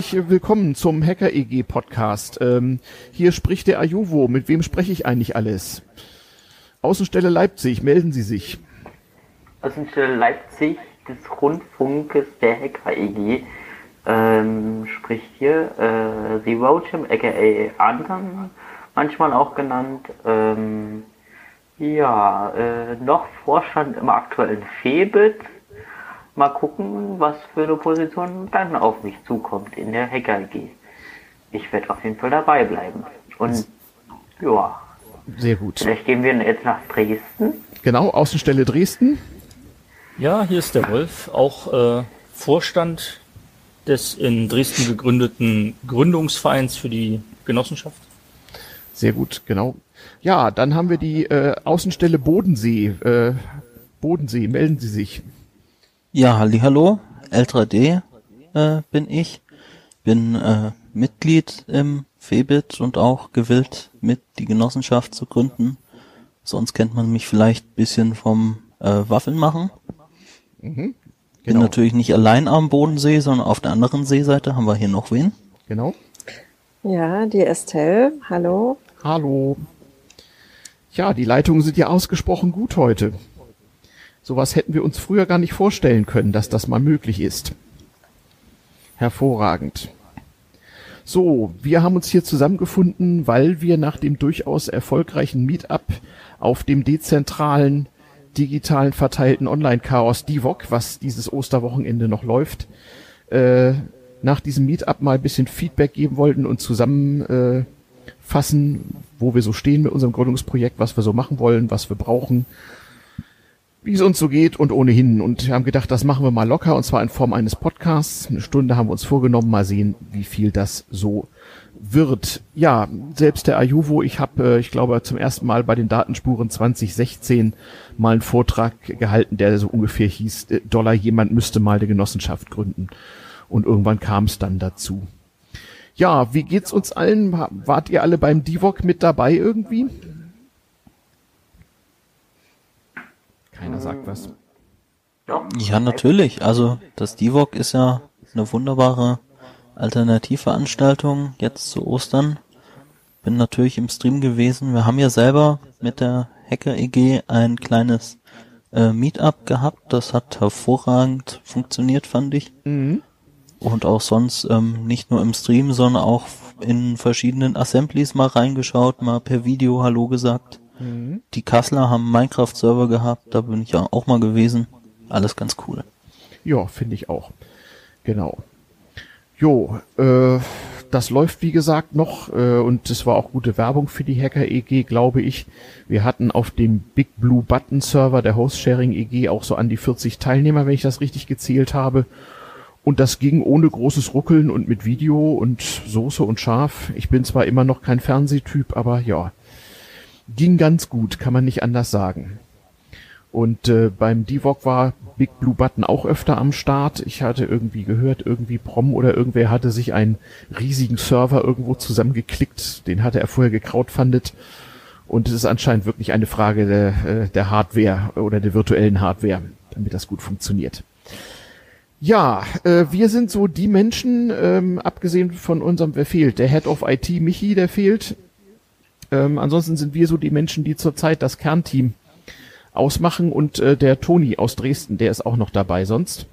herzlich willkommen zum Hacker-EG Podcast. Hier spricht der Ajuvo. Mit wem spreche ich eigentlich alles? Außenstelle Leipzig, melden Sie sich. Außenstelle Leipzig des Rundfunkes der Hacker-EG spricht hier The Roachim, aka Anton, manchmal auch genannt. Noch Vorstand im aktuellen Febit. Mal gucken, was für eine Position dann auf mich zukommt in der Hacker-EG. Ich werde auf jeden Fall dabei bleiben. Und ja. Sehr gut. Vielleicht gehen wir jetzt nach Dresden. Genau, Außenstelle Dresden. Ja, hier ist der Wolf, auch Vorstand des in Dresden gegründeten Gründungsvereins für die Genossenschaft. Sehr gut, genau. Ja, dann haben wir die Außenstelle Bodensee. Bodensee, melden Sie sich. Ja, hallihallo, L3D bin ich. Bin Mitglied im Febit und auch gewillt, mit die Genossenschaft zu gründen. Sonst kennt man mich vielleicht ein bisschen vom Waffeln machen. Mhm, genau. Bin natürlich nicht allein am Bodensee, sondern auf der anderen Seeseite haben wir hier noch wen. Genau. Ja, die Estelle, hallo. Hallo. Ja, die Leitungen sind ja ausgesprochen gut heute. Sowas hätten wir uns früher gar nicht vorstellen können, dass das mal möglich ist. Hervorragend. So, wir haben uns hier zusammengefunden, weil wir nach dem durchaus erfolgreichen Meetup auf dem dezentralen, digitalen verteilten Online-Chaos DIVOC, was dieses Osterwochenende noch läuft, nach diesem Meetup mal ein bisschen Feedback geben wollten und zusammenfassen, wo wir so stehen mit unserem Gründungsprojekt, was wir so machen wollen, was wir brauchen, wie es uns so geht und ohnehin. Und wir haben gedacht, das machen wir mal locker, und zwar in Form eines Podcasts. 1 Stunde haben wir uns vorgenommen, mal sehen, wie viel das so wird. Ja, selbst der Ajuvo, ich habe, ich glaube, zum ersten Mal bei den Datenspuren 2016 mal einen Vortrag gehalten, der so ungefähr hieß, jemand müsste mal eine Genossenschaft gründen. Und irgendwann kam es dann dazu. Ja, wie geht's uns allen? Wart ihr alle beim DIVOC mit dabei irgendwie? Keiner sagt was. Ja, natürlich. Also das DIVOC ist ja eine wunderbare Alternativveranstaltung jetzt zu Ostern. Bin natürlich im Stream gewesen. Wir haben ja selber mit der Hacker-EG ein kleines Meetup gehabt. Das hat hervorragend funktioniert, fand ich. Mhm. Und auch sonst nicht nur im Stream, sondern auch in verschiedenen Assemblies mal reingeschaut, mal per Video Hallo gesagt. Mhm. Die Kasseler haben einen Minecraft-Server gehabt, da bin ich ja auch mal gewesen. Alles ganz cool. Ja, finde ich auch. Genau. Jo, das läuft wie gesagt noch und es war auch gute Werbung für die Hacker-EG, glaube ich. Wir hatten auf dem Big Blue Button Server der Host-Sharing-EG auch so an die 40 Teilnehmer, wenn ich das richtig gezählt habe. Und das ging ohne großes Ruckeln und mit Video und Soße und Schaf. Ich bin zwar immer noch kein Fernsehtyp, aber ja, ging ganz gut, kann man nicht anders sagen. Und beim DIVOC war Big Blue Button auch öfter am Start. Ich hatte irgendwie gehört, irgendwie Prom oder irgendwer hatte sich einen riesigen Server irgendwo zusammengeklickt. Den hatte er vorher gecrowdfundet. Und es ist anscheinend wirklich eine Frage der Hardware oder der virtuellen Hardware, damit das gut funktioniert. Ja, wir sind so die Menschen, abgesehen von unserem, wer fehlt? Der Head of IT, Michi, der fehlt. Ansonsten sind wir so die Menschen, die zurzeit das Kernteam ausmachen, und der Toni aus Dresden, der ist auch noch dabei sonst.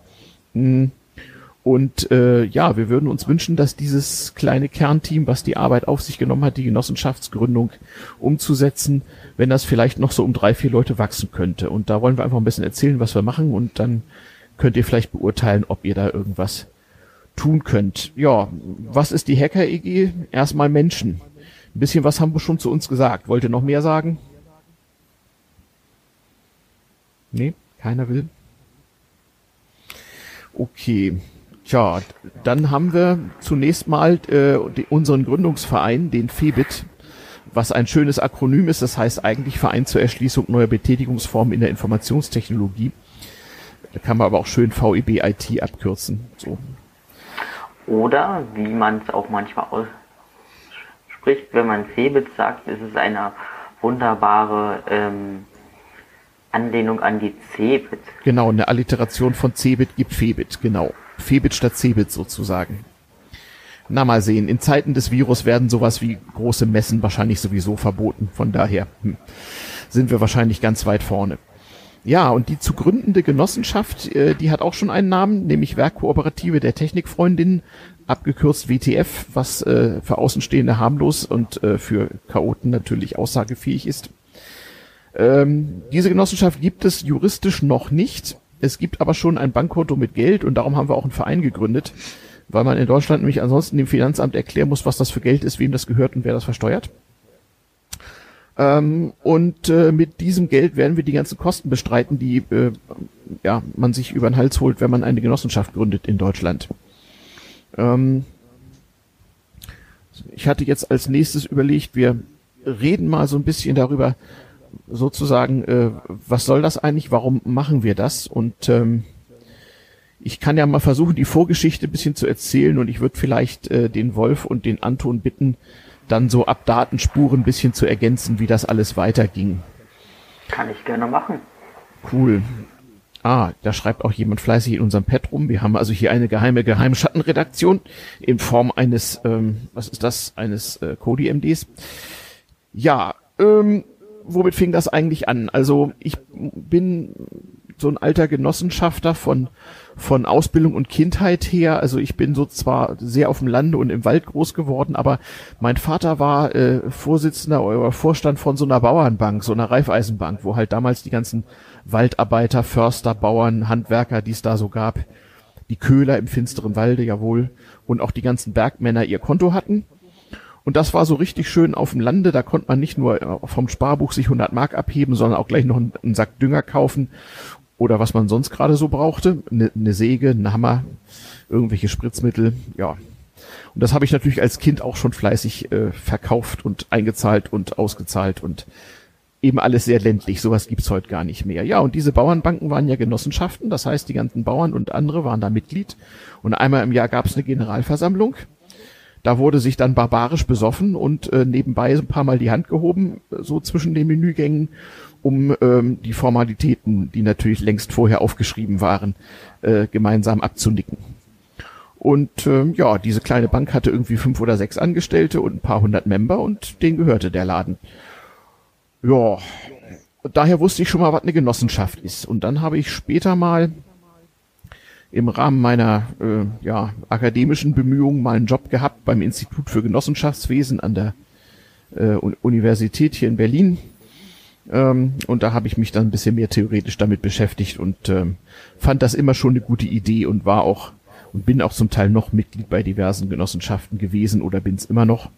Und ja, wir würden uns wünschen, dass dieses kleine Kernteam, was die Arbeit auf sich genommen hat, die Genossenschaftsgründung umzusetzen, wenn das vielleicht noch so um 3-4 Leute wachsen könnte. Und da wollen wir einfach ein bisschen erzählen, was wir machen, und dann könnt ihr vielleicht beurteilen, ob ihr da irgendwas tun könnt. Ja, was ist die Hacker-EG? Erstmal Menschen. Ein bisschen was haben wir schon zu uns gesagt. Wollt ihr noch mehr sagen? Nee, keiner will. Okay. Tja, dann haben wir zunächst mal unseren Gründungsverein, den Febit, was ein schönes Akronym ist. Das heißt eigentlich Verein zur Erschließung neuer Betätigungsformen in der Informationstechnologie. Da kann man aber auch schön VEB-IT abkürzen. So. Oder, wie man es auch manchmal ausspricht, wenn man Febit sagt, ist es eine wunderbare Anlehnung an die Cebit. Genau, eine Alliteration von Cebit gibt Febit, genau. Febit statt Cebit sozusagen. Na, mal sehen. In Zeiten des Virus werden sowas wie große Messen wahrscheinlich sowieso verboten. Von daher sind wir wahrscheinlich ganz weit vorne. Ja, und die zu gründende Genossenschaft, die hat auch schon einen Namen, nämlich Werkkooperative der Technikfreundinnen, abgekürzt WTF, was für Außenstehende harmlos und für Chaoten natürlich aussagefähig ist. Diese Genossenschaft gibt es juristisch noch nicht. Es gibt aber schon ein Bankkonto mit Geld und darum haben wir auch einen Verein gegründet, weil man in Deutschland nämlich ansonsten dem Finanzamt erklären muss, was das für Geld ist, wem das gehört und wer das versteuert. Mit diesem Geld werden wir die ganzen Kosten bestreiten, die man sich über den Hals holt, wenn man eine Genossenschaft gründet in Deutschland. Ich hatte jetzt als nächstes überlegt, wir reden mal so ein bisschen darüber, sozusagen, was soll das eigentlich, warum machen wir das? Und ich kann ja mal versuchen, die Vorgeschichte ein bisschen zu erzählen und ich würde vielleicht den Wolf und den Anton bitten, dann so ab Datenspuren ein bisschen zu ergänzen, wie das alles weiterging. Kann ich gerne machen. Cool. Da schreibt auch jemand fleißig in unserem Pad rum. Wir haben also hier eine geheime Schattenredaktion in Form eines, eines Kodi-MDs. Ja, womit fing das eigentlich an? Also ich bin so ein alter Genossenschafter von Ausbildung und Kindheit her. Also ich bin so zwar sehr auf dem Lande und im Wald groß geworden, aber mein Vater war Vorsitzender oder Vorstand von so einer Bauernbank, so einer Raiffeisenbank, wo halt damals die ganzen Waldarbeiter, Förster, Bauern, Handwerker, die es da so gab, die Köhler im finsteren Walde, jawohl, und auch die ganzen Bergmänner ihr Konto hatten. Und das war so richtig schön auf dem Lande, da konnte man nicht nur vom Sparbuch sich 100 Mark abheben, sondern auch gleich noch einen Sack Dünger kaufen oder was man sonst gerade so brauchte, eine Säge, einen Hammer, irgendwelche Spritzmittel, ja. Und das habe ich natürlich als Kind auch schon fleißig verkauft und eingezahlt und ausgezahlt und eben alles sehr ländlich, sowas gibt's heute gar nicht mehr. Ja, und diese Bauernbanken waren ja Genossenschaften, das heißt, die ganzen Bauern und andere waren da Mitglied und einmal im Jahr gab's eine Generalversammlung. Da wurde sich dann barbarisch besoffen und nebenbei ein paar Mal die Hand gehoben, so zwischen den Menügängen, um die Formalitäten, die natürlich längst vorher aufgeschrieben waren, gemeinsam abzunicken. Und diese kleine Bank hatte irgendwie 5 oder 6 Angestellte und ein paar 100 Member und denen gehörte der Laden. Ja, daher wusste ich schon mal, was eine Genossenschaft ist. Und dann habe ich später mal im Rahmen meiner akademischen Bemühungen mal einen Job gehabt beim Institut für Genossenschaftswesen an der Universität hier in Berlin. Und da habe ich mich dann ein bisschen mehr theoretisch damit beschäftigt und fand das immer schon eine gute Idee und war auch und bin auch zum Teil noch Mitglied bei diversen Genossenschaften gewesen oder bin es immer noch.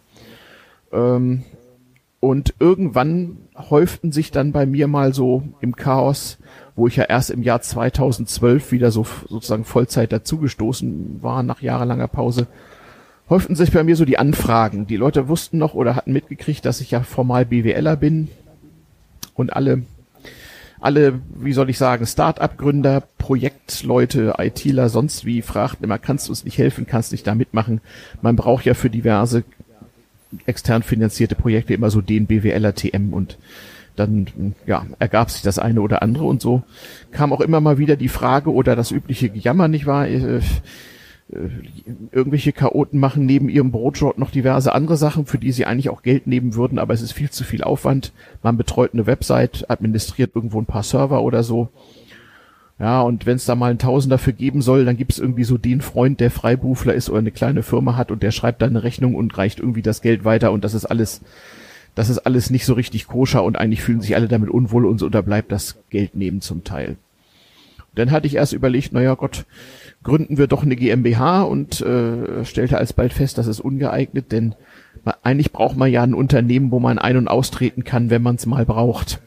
Und irgendwann häuften sich dann bei mir mal so im Chaos, wo ich ja erst im Jahr 2012 wieder so sozusagen Vollzeit dazugestoßen war, nach jahrelanger Pause, häuften sich bei mir so die Anfragen. Die Leute wussten noch oder hatten mitgekriegt, dass ich ja formal BWLer bin und alle, wie soll ich sagen, Start-up-Gründer, Projektleute, ITler, sonst wie, fragten immer, kannst du uns nicht helfen, kannst nicht da mitmachen? Man braucht ja für diverse extern finanzierte Projekte immer so den BWLer TM und dann ergab sich das eine oder andere und so kam auch immer mal wieder die Frage oder das übliche Gejammer, nicht wahr? Irgendwelche Chaoten machen neben ihrem Brotjob noch diverse andere Sachen, für die sie eigentlich auch Geld nehmen würden, aber es ist viel zu viel Aufwand. Man betreut eine Website, administriert irgendwo ein paar Server oder so. Ja, und wenn es da mal einen Tausender für geben soll, dann gibt es irgendwie so den Freund, der Freiberufler ist oder eine kleine Firma hat und der schreibt dann eine Rechnung und reicht irgendwie das Geld weiter und das ist alles nicht so richtig koscher und eigentlich fühlen sich alle damit unwohl und so, da bleibt das Geld neben zum Teil. Dann hatte ich erst überlegt, gründen wir doch eine GmbH und stellte alsbald fest, das ist ungeeignet, denn eigentlich braucht man ja ein Unternehmen, wo man ein- und austreten kann, wenn man es mal braucht.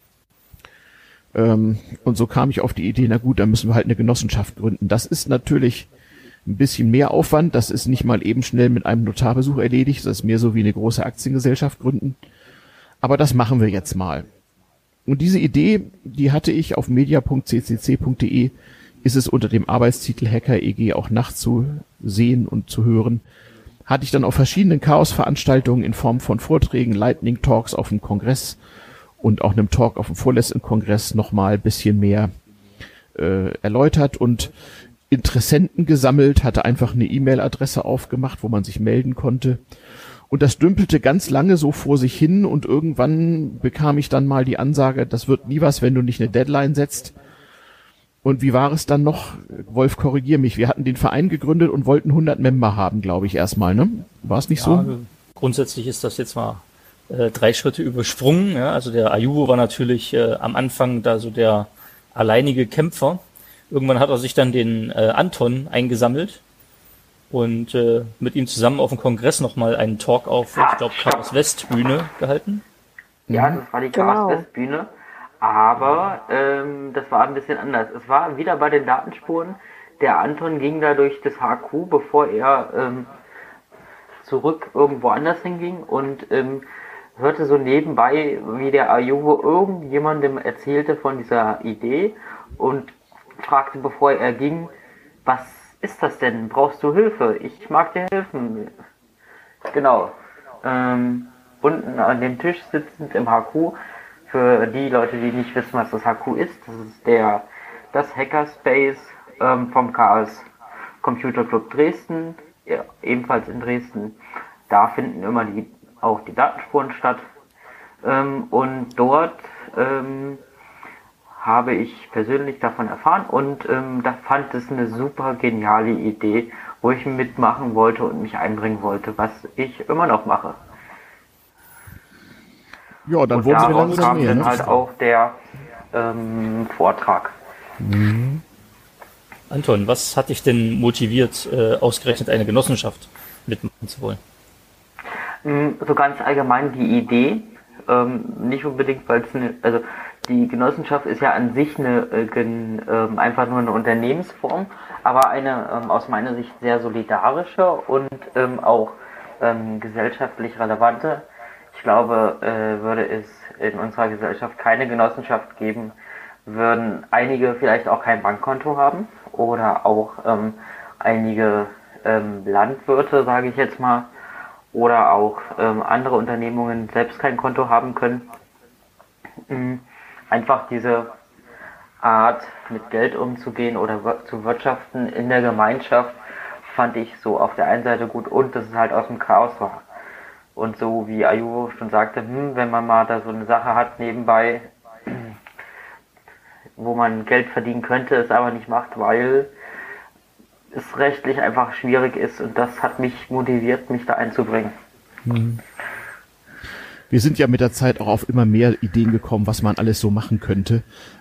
Und so kam ich auf die Idee, na gut, dann müssen wir halt eine Genossenschaft gründen. Das ist natürlich ein bisschen mehr Aufwand, das ist nicht mal eben schnell mit einem Notarbesuch erledigt, das ist mehr so wie eine große Aktiengesellschaft gründen. Aber das machen wir jetzt mal. Und diese Idee, die hatte ich auf media.ccc.de, ist es unter dem Arbeitstitel Hacker EG auch nachzusehen und zu hören, hatte ich dann auf verschiedenen Chaos-Veranstaltungen in Form von Vorträgen, Lightning Talks auf dem Kongress und auch einem Talk auf dem vorletzten Kongress nochmal ein bisschen mehr erläutert und Interessenten gesammelt, hatte einfach eine E-Mail-Adresse aufgemacht, wo man sich melden konnte. Und das dümpelte ganz lange so vor sich hin und irgendwann bekam ich dann mal die Ansage, das wird nie was, wenn du nicht eine Deadline setzt. Und wie war es dann noch? Wolf, korrigier mich. Wir hatten den Verein gegründet und wollten 100 Member haben, glaube ich, erstmal, ne? War es nicht so? Grundsätzlich ist das jetzt mal 3 Schritte übersprungen. Ja? Also der Ayuvo war natürlich am Anfang da so der alleinige Kämpfer. Irgendwann hat er sich dann den Anton eingesammelt und mit ihm zusammen auf dem Kongress nochmal einen Talk auf, ich glaube, Chaos West Bühne gehalten. Ja, das war die Chaos West Bühne, aber das war ein bisschen anders. Es war wieder bei den Datenspuren. Der Anton ging da durch das HQ, bevor er zurück irgendwo anders hinging und hörte so nebenbei, wie der Ayuvo irgendjemandem erzählte von dieser Idee und fragte, bevor er ging, was ist das denn? Brauchst du Hilfe? Ich mag dir helfen. Genau. Unten an dem Tisch sitzend im HQ, für die Leute, die nicht wissen, was das HQ ist, das ist das Hackerspace vom Chaos Computer Club Dresden, ja, ebenfalls in Dresden. Da finden immer auch die Datenspuren statt. Und dort habe ich persönlich davon erfahren und da fand es eine super geniale Idee, wo ich mitmachen wollte und mich einbringen wollte, was ich immer noch mache. Ja, dann und wurden sie daraus langsam kam mehr, dann ne? halt auch der Vortrag. Anton, was hat dich denn motiviert, ausgerechnet eine Genossenschaft mitmachen zu wollen? So ganz allgemein die Idee, nicht unbedingt, weil es die Genossenschaft ist ja an sich einfach nur eine Unternehmensform, aber eine aus meiner Sicht sehr solidarische und auch gesellschaftlich relevante. Ich glaube, würde es in unserer Gesellschaft keine Genossenschaft geben, würden einige vielleicht auch kein Bankkonto haben oder auch einige Landwirte, sage ich jetzt mal, oder auch andere Unternehmungen selbst kein Konto haben können. Einfach diese Art, mit Geld umzugehen oder zu wirtschaften in der Gemeinschaft, fand ich so auf der einen Seite gut und dass es halt aus dem Chaos war. Und so wie Ayuvo schon sagte, wenn man mal da so eine Sache hat nebenbei, wo man Geld verdienen könnte, es aber nicht macht, weil es rechtlich einfach schwierig ist und das hat mich motiviert, mich da einzubringen. Wir sind ja mit der Zeit auch auf immer mehr Ideen gekommen, was man alles so machen könnte.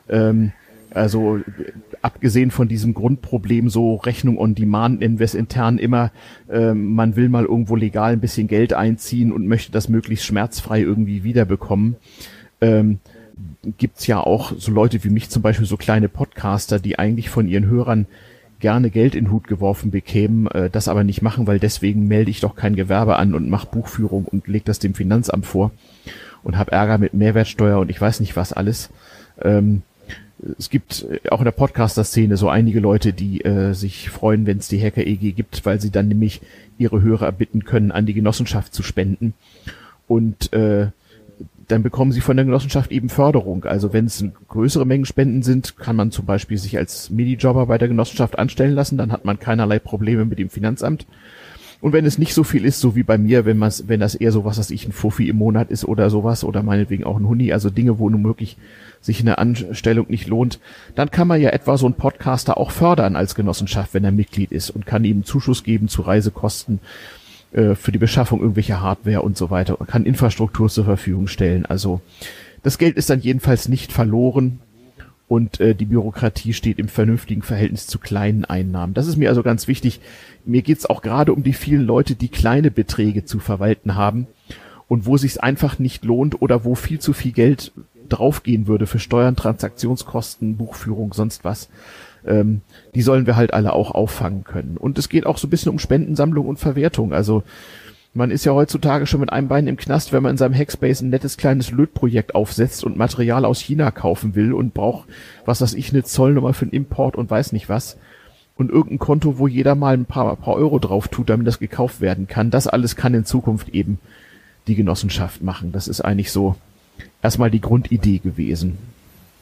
Also abgesehen von diesem Grundproblem, so Rechnung on Demand nennen wir es intern immer, man will mal irgendwo legal ein bisschen Geld einziehen und möchte das möglichst schmerzfrei irgendwie wiederbekommen. Gibt's ja auch so Leute wie mich zum Beispiel, so kleine Podcaster, die eigentlich von ihren Hörern gerne Geld in den Hut geworfen bekämen, das aber nicht machen, weil deswegen melde ich doch kein Gewerbe an und mache Buchführung und lege das dem Finanzamt vor und habe Ärger mit Mehrwertsteuer und ich weiß nicht was alles. Es gibt auch in der Podcaster-Szene so einige Leute, die sich freuen, wenn es die Hacker EG gibt, weil sie dann nämlich ihre Hörer bitten können, an die Genossenschaft zu spenden. Und dann bekommen sie von der Genossenschaft eben Förderung. Also wenn es größere Mengen Spenden sind, kann man zum Beispiel sich als Minijobber bei der Genossenschaft anstellen lassen. Dann hat man keinerlei Probleme mit dem Finanzamt. Und wenn es nicht so viel ist, so wie bei mir, wenn das eher so was ein Fuffi im Monat ist oder sowas oder meinetwegen auch ein Huni, also Dinge, wo nun möglich sich eine Anstellung nicht lohnt, dann kann man ja etwa so einen Podcaster auch fördern als Genossenschaft, wenn er Mitglied ist und kann ihm Zuschuss geben zu Reisekosten, für die Beschaffung irgendwelcher Hardware und so weiter und kann Infrastruktur zur Verfügung stellen. Also das Geld ist dann jedenfalls nicht verloren und die Bürokratie steht im vernünftigen Verhältnis zu kleinen Einnahmen. Das ist mir also ganz wichtig. Mir geht's auch gerade um die vielen Leute, die kleine Beträge zu verwalten haben und wo sich's einfach nicht lohnt oder wo viel zu viel Geld draufgehen würde für Steuern, Transaktionskosten, Buchführung, sonst was. Die sollen wir halt alle auch auffangen können. Und es geht auch so ein bisschen um Spendensammlung und Verwertung. Also man ist ja heutzutage schon mit einem Bein im Knast, wenn man in seinem Hackspace ein nettes kleines Lötprojekt aufsetzt und Material aus China kaufen will und braucht, was weiß ich, eine Zollnummer für den Import und weiß nicht was. Und irgendein Konto, wo jeder mal ein paar Euro drauf tut, damit das gekauft werden kann. Das alles kann in Zukunft eben die Genossenschaft machen. Das ist eigentlich so erstmal die Grundidee gewesen.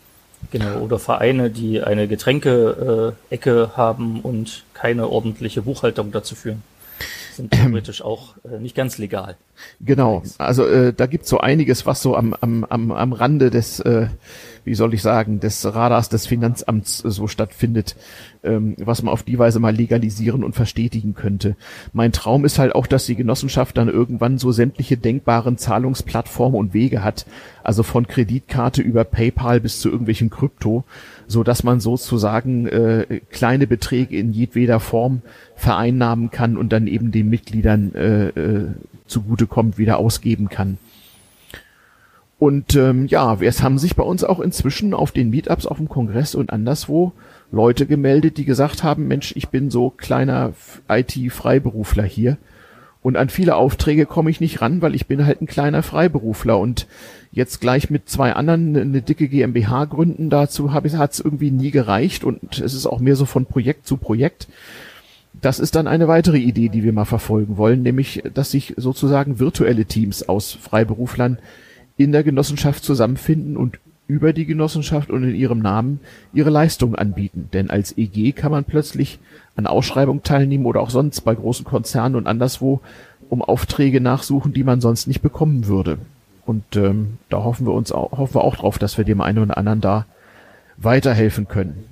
Genau, oder Vereine, die eine Getränke-Ecke haben und keine ordentliche Buchhaltung dazu führen. Sind theoretisch auch nicht ganz legal. Genau, also da gibt's so einiges, was so am Rande des, wie soll ich sagen, des Radars des Finanzamts so stattfindet, was man auf die Weise mal legalisieren und verstetigen könnte. Mein Traum ist halt auch, dass die Genossenschaft dann irgendwann so sämtliche denkbaren Zahlungsplattformen und Wege hat, also von Kreditkarte über PayPal bis zu irgendwelchen Krypto, so dass man sozusagen kleine Beträge in jedweder Form vereinnahmen kann und dann eben den Mitgliedern zugutekommt, wieder ausgeben kann. Und es haben sich bei uns auch inzwischen auf den Meetups, auf dem Kongress und anderswo Leute gemeldet, die gesagt haben, Mensch, ich bin so kleiner IT-Freiberufler hier und an viele Aufträge komme ich nicht ran, weil ich bin halt ein kleiner Freiberufler und jetzt gleich mit 2 anderen eine dicke GmbH gründen, dazu hat es irgendwie nie gereicht und es ist auch mehr so von Projekt zu Projekt. Das ist dann eine weitere Idee, die wir mal verfolgen wollen, nämlich, dass sich sozusagen virtuelle Teams aus Freiberuflern in der Genossenschaft zusammenfinden und über die Genossenschaft und in ihrem Namen ihre Leistungen anbieten. Denn als EG kann man plötzlich an Ausschreibungen teilnehmen oder auch sonst bei großen Konzernen und anderswo um Aufträge nachsuchen, die man sonst nicht bekommen würde. Und da hoffen wir auch drauf, dass wir dem einen oder anderen da weiterhelfen können.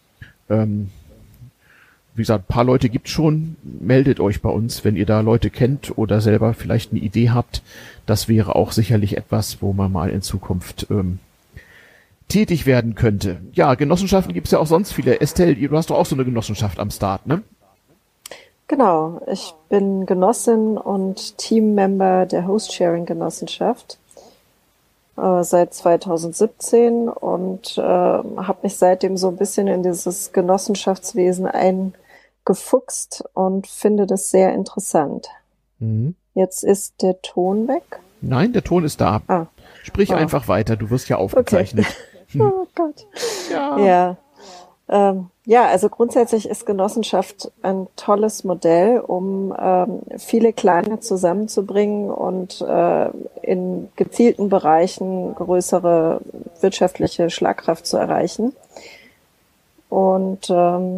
Wie gesagt, ein paar Leute gibt's schon. Meldet euch bei uns, wenn ihr da Leute kennt oder selber vielleicht eine Idee habt. Das wäre auch sicherlich etwas, wo man mal in Zukunft tätig werden könnte. Ja, Genossenschaften gibt's ja auch sonst viele. Estelle, du hast doch auch so eine Genossenschaft am Start, ne? Genau, ich bin Genossin und Teammember der Host-Sharing-Genossenschaft seit 2017 und habe mich seitdem so ein bisschen in dieses Genossenschaftswesen eingefuchst und finde das sehr interessant. Mhm. Jetzt ist der Ton weg. Nein, der Ton ist da. Sprich einfach weiter, du wirst ja aufgezeichnet. Okay. Oh Gott. Ja. Also grundsätzlich ist Genossenschaft ein tolles Modell, um viele Kleine zusammenzubringen und in gezielten Bereichen größere wirtschaftliche Schlagkraft zu erreichen. Und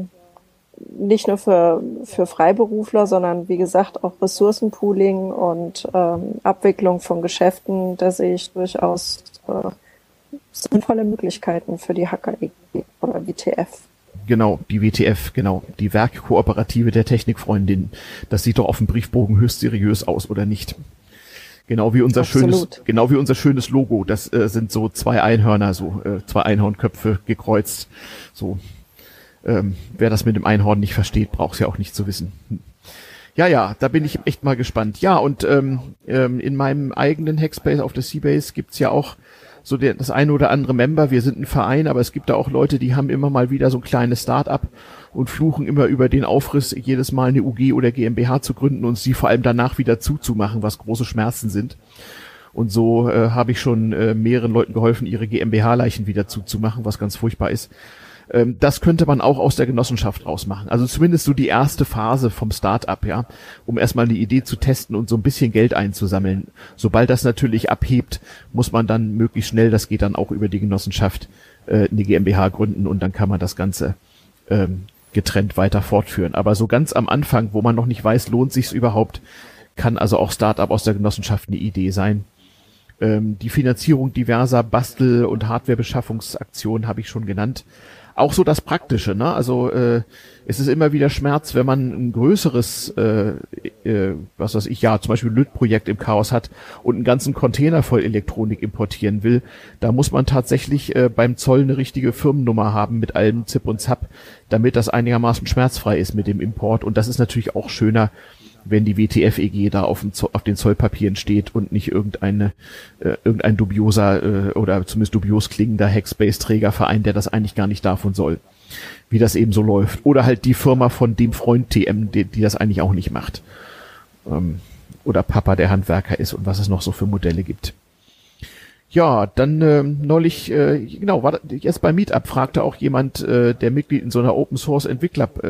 nicht nur für Freiberufler, sondern wie gesagt auch Ressourcenpooling und Abwicklung von Geschäften, da sehe ich durchaus sinnvolle Möglichkeiten für die Hacker-EG oder WTF. Genau, die WTF, genau, die Werkkooperative der Technikfreundin. Das sieht doch auf dem Briefbogen höchst seriös aus, oder nicht? Genau wie unser schönes Logo. Das sind so 2 Einhörner, so 2 Einhornköpfe gekreuzt. So, wer das mit dem Einhorn nicht versteht, braucht es ja auch nicht zu wissen. Ja, da bin ich echt mal gespannt. Ja, und in meinem eigenen Hackspace auf der Seabase gibt's ja auch so das eine oder andere Member. Wir sind ein Verein, aber es gibt da auch Leute, die haben immer mal wieder so ein kleines Start-up und fluchen immer über den Aufriss, jedes Mal eine UG oder GmbH zu gründen und sie vor allem danach wieder zuzumachen, was große Schmerzen sind. Und so habe ich schon mehreren Leuten geholfen, ihre GmbH-Leichen wieder zuzumachen, was ganz furchtbar ist. Das könnte man auch aus der Genossenschaft rausmachen. Also zumindest so die erste Phase vom Start-up, ja, um erstmal eine Idee zu testen und so ein bisschen Geld einzusammeln. Sobald das natürlich abhebt, muss man dann möglichst schnell, das geht dann auch über die Genossenschaft, eine GmbH gründen und dann kann man das Ganze getrennt weiter fortführen. Aber so ganz am Anfang, wo man noch nicht weiß, lohnt sich's überhaupt, kann also auch Start-up aus der Genossenschaft eine Idee sein. Die Finanzierung diverser Bastel- und Hardwarebeschaffungsaktionen habe ich schon genannt. Auch so das Praktische, ne? Also es ist immer wieder Schmerz, wenn man ein größeres, was weiß ich, ja, zum Beispiel Lötprojekt im Chaos hat und einen ganzen Container voll Elektronik importieren will. Da muss man tatsächlich beim Zoll eine richtige Firmennummer haben mit allem Zip und Zap, damit das einigermaßen schmerzfrei ist mit dem Import. Und das ist natürlich auch schöner, wenn die WTF-EG da auf den Zollpapieren steht und nicht irgendein dubioser oder zumindest dubios klingender Hackspace-Trägerverein, der das eigentlich gar nicht darf und soll. Wie das eben so läuft. Oder halt die Firma von dem Freund TM, die das eigentlich auch nicht macht. Oder Papa, der Handwerker ist und was es noch so für Modelle gibt. Ja, dann neulich, jetzt beim Meetup fragte auch jemand, der Mitglied in so einer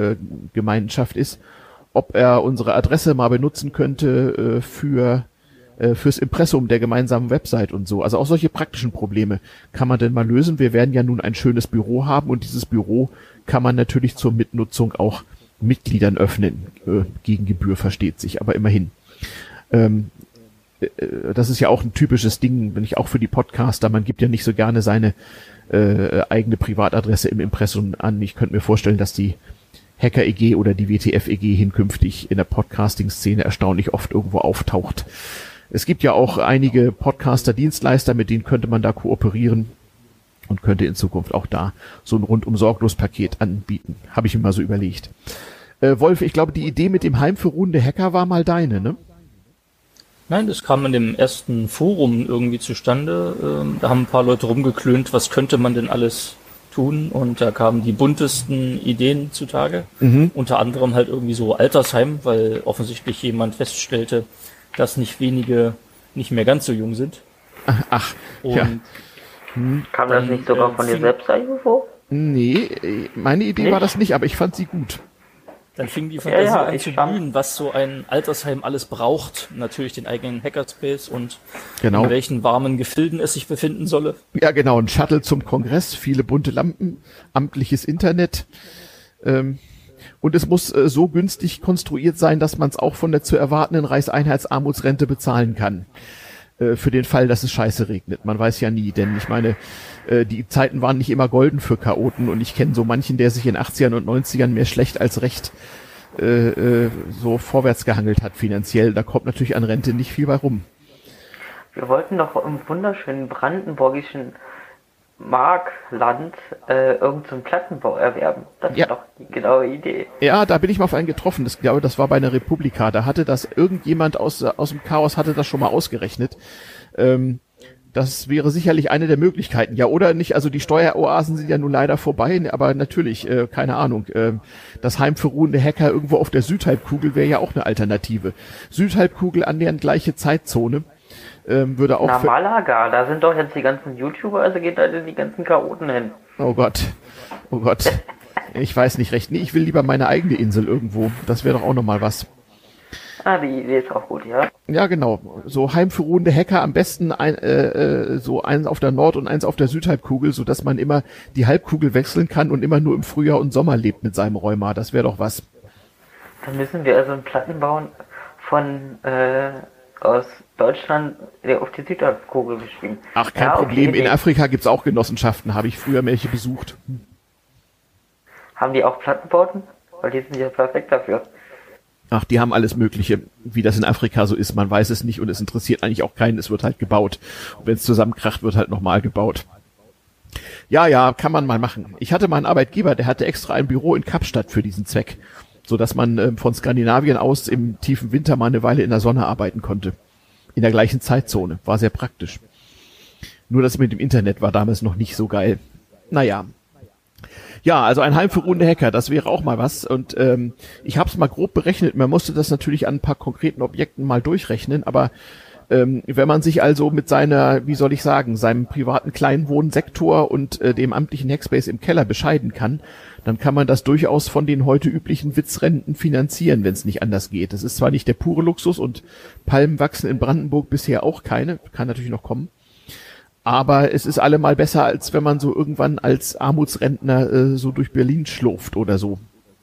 Open-Source-Entwickler-Gemeinschaft ist, ob er unsere Adresse mal benutzen könnte für fürs Impressum der gemeinsamen Website und so. Also auch solche praktischen Probleme kann man denn mal lösen. Wir werden ja nun ein schönes Büro haben und dieses Büro kann man natürlich zur Mitnutzung auch Mitgliedern öffnen. Gegen Gebühr versteht sich, aber immerhin. Das ist ja auch ein typisches Ding, wenn ich auch für die Podcaster, man gibt ja nicht so gerne seine eigene Privatadresse im Impressum an. Ich könnte mir vorstellen, dass die Hacker-EG oder die WTF-EG hinkünftig in der Podcasting-Szene erstaunlich oft irgendwo auftaucht. Es gibt ja auch einige Podcaster-Dienstleister, mit denen könnte man da kooperieren und könnte in Zukunft auch da so ein rundum-sorglos-Paket anbieten. Habe ich mir mal so überlegt. Wolf, ich glaube, die Idee mit dem Heim für ruhende Hacker war mal deine, ne? Nein, das kam in dem ersten Forum irgendwie zustande. Da haben ein paar Leute rumgeklönt, was könnte man denn alles tun? Und da kamen die buntesten Ideen zutage. Unter anderem halt irgendwie so Altersheim, weil offensichtlich jemand feststellte, dass nicht wenige nicht mehr ganz so jung sind. Ach, und ja. Kam das nicht sogar von dir selbst vor? Nee, meine Idee war das nicht, aber ich fand sie gut. Dann fing die Fantasie an ich zu fand- blühen, was so ein Altersheim alles braucht. Natürlich den eigenen Hackerspace und Genau. in welchen warmen Gefilden es sich befinden solle. Ja, genau, ein Shuttle zum Kongress, viele bunte Lampen, amtliches Internet. Und es muss so günstig konstruiert sein, dass man es auch von der zu erwartenden Reichseinheitsarmutsrente bezahlen kann. Für den Fall, dass es scheiße regnet. Man weiß ja nie, denn ich meine, die Zeiten waren nicht immer golden für Chaoten und ich kenne so manchen, der sich in 80ern und 90ern mehr schlecht als recht so vorwärts gehangelt hat finanziell. Da kommt natürlich an Rente nicht viel bei rum. Wir wollten doch im wunderschönen brandenburgischen Markland irgendeinen Plattenbau erwerben. Das Ja. war doch die genaue Idee. Ja, da bin ich mal auf einen getroffen. Ich glaube, das war bei einer Republika. Da hatte das irgendjemand aus dem Chaos hatte das schon mal ausgerechnet. Das wäre sicherlich eine der Möglichkeiten. Ja, oder nicht? Also die Steueroasen sind ja nun leider vorbei, aber natürlich, keine Ahnung. Das Heim für ruhende Hacker irgendwo auf der Südhalbkugel wäre ja auch eine Alternative. Südhalbkugel annähernd gleiche Zeitzone. Würde auch Na, Malaga, da sind doch jetzt die ganzen YouTuber, also geht da die ganzen Chaoten hin. Oh Gott. Ich weiß nicht recht. Nee, ich will lieber meine eigene Insel irgendwo. Das wäre doch auch nochmal was. Ah, die Idee ist auch gut, ja. Ja, genau. So Heim für ruhende Hacker, am besten so eins auf der Nord- und eins auf der Südhalbkugel, so dass man immer die Halbkugel wechseln kann und immer nur im Frühjahr und Sommer lebt mit seinem Rheuma. Das wäre doch was. Dann müssen wir also einen Platten bauen von aus Deutschland, der auf die Südhalbkugel geschrieben. Ach, kein Ja, okay, Problem. In nee. Afrika gibt's auch Genossenschaften. Habe ich früher welche besucht. Haben die auch Plattenbauten? Weil die sind ja perfekt dafür. Ach, die haben alles Mögliche, wie das in Afrika so ist. Man weiß es nicht und es interessiert eigentlich auch keinen. Es wird halt gebaut. Und wenn es zusammenkracht, wird halt nochmal gebaut. Ja, kann man mal machen. Ich hatte mal einen Arbeitgeber, der hatte extra ein Büro in Kapstadt für diesen Zweck, so dass man von Skandinavien aus im tiefen Winter mal eine Weile in der Sonne arbeiten konnte. In der gleichen Zeitzone. War sehr praktisch. Nur das mit dem Internet war damals noch nicht so geil. Naja. Ja, also ein Heim für ruhende Hacker, das wäre auch mal was. Und ich habe es mal grob berechnet. Man musste das natürlich an ein paar konkreten Objekten mal durchrechnen. Aber wenn man sich also mit seiner, wie soll ich sagen, seinem privaten Kleinwohnsektor und dem amtlichen Hackspace im Keller bescheiden kann, dann kann man das durchaus von den heute üblichen Witzrenten finanzieren, wenn es nicht anders geht. Das ist zwar nicht der pure Luxus und Palmen wachsen in Brandenburg bisher auch keine, kann natürlich noch kommen. Aber es ist allemal besser, als wenn man so irgendwann als Armutsrentner so durch Berlin schlurft oder so.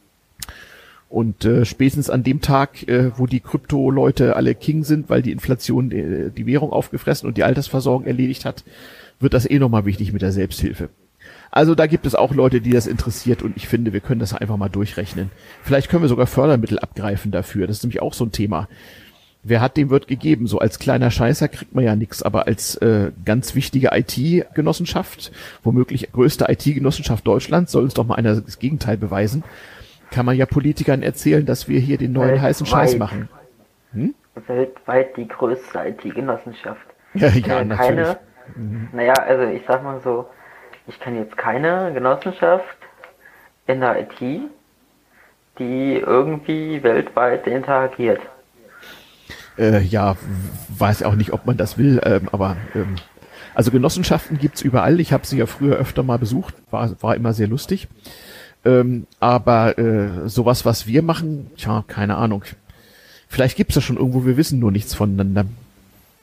Und spätestens an dem Tag, wo die Krypto-Leute alle King sind, weil die Inflation die Währung aufgefressen und die Altersversorgung erledigt hat, wird das eh nochmal wichtig mit der Selbsthilfe. Also da gibt es auch Leute, die das interessiert und ich finde, wir können das einfach mal durchrechnen. Vielleicht können wir sogar Fördermittel abgreifen dafür. Das ist nämlich auch so ein Thema. Wer hat, dem wird gegeben. So als kleiner Scheißer kriegt man ja nichts, aber als ganz wichtige IT-Genossenschaft, womöglich größte IT-Genossenschaft Deutschlands, soll uns doch mal einer das Gegenteil beweisen, kann man ja Politikern erzählen, dass wir hier den neuen heißen Scheiß machen. Weltweit die größte IT-Genossenschaft. Ja, Keine, natürlich. naja, also ich sag mal so, ich kenne jetzt keine Genossenschaft in der IT, die irgendwie weltweit interagiert. Ja, weiß auch nicht, ob man das will, aber also Genossenschaften gibt's überall. Ich habe sie ja früher öfter mal besucht, war immer sehr lustig. Aber sowas, was wir machen, tja, keine Ahnung. Vielleicht gibt's das schon irgendwo, wir wissen nur nichts voneinander.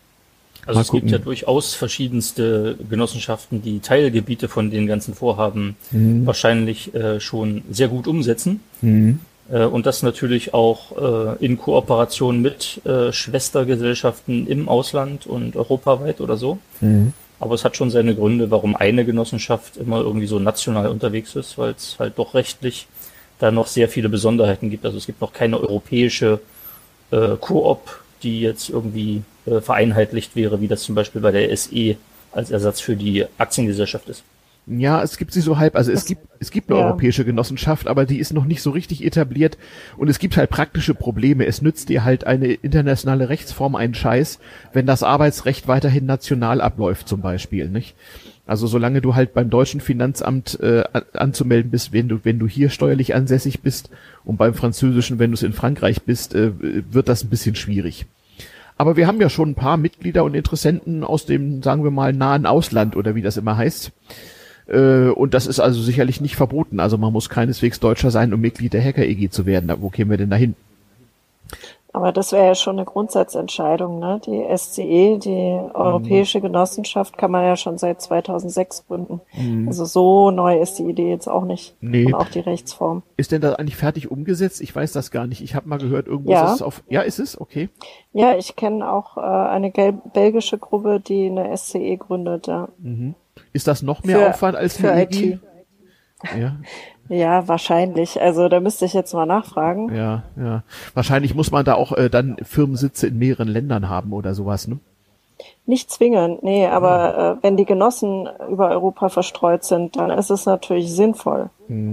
Also es gibt ja durchaus verschiedenste Genossenschaften, die Teilgebiete von den ganzen Vorhaben wahrscheinlich schon sehr gut umsetzen. Und das natürlich auch in Kooperation mit Schwestergesellschaften im Ausland und europaweit oder so. Aber es hat schon seine Gründe, warum eine Genossenschaft immer irgendwie so national unterwegs ist, weil es halt doch rechtlich da noch sehr viele Besonderheiten gibt. Also es gibt noch keine europäische Koop, die jetzt irgendwie vereinheitlicht wäre, wie das zum Beispiel bei der SE als Ersatz für die Aktiengesellschaft ist. Ja, es gibt sie so halb, also es gibt eine europäische Genossenschaft, aber die ist noch nicht so richtig etabliert und es gibt halt praktische Probleme. Es nützt dir halt eine internationale Rechtsform einen Scheiß, wenn das Arbeitsrecht weiterhin national abläuft zum Beispiel, nicht? Also solange du halt beim deutschen Finanzamt anzumelden bist, wenn du hier steuerlich ansässig bist und beim französischen, wenn du es in Frankreich bist, wird das ein bisschen schwierig. Aber wir haben ja schon ein paar Mitglieder und Interessenten aus dem, sagen wir mal, nahen Ausland oder wie das immer heißt. Und das ist also sicherlich nicht verboten. Also man muss keineswegs Deutscher sein, um Mitglied der Hacker EG zu werden. Wo kämen wir denn da hin? Aber das wäre ja schon eine Grundsatzentscheidung, ne? Die SCE, die Europäische Genossenschaft, kann man ja schon seit 2006 gründen. Also so neu ist die Idee jetzt auch nicht. Nee. Und auch die Rechtsform. Ist denn das eigentlich fertig umgesetzt? Ich weiß das gar nicht. Ich habe mal gehört, irgendwo Ja. ist es auf... Ja, ist es? Okay. Ja, ich kenne auch eine belgische Gruppe, die eine SCE gründet, ja. Ist das noch mehr Für- Aufwand als für eine IT. EG? Ja, Ja, wahrscheinlich. Also da müsste ich jetzt mal nachfragen. ja. Wahrscheinlich muss man da auch dann Firmensitze in mehreren Ländern haben oder sowas, ne? Nicht zwingend, nee, aber wenn die Genossen über Europa verstreut sind, dann ist es natürlich sinnvoll.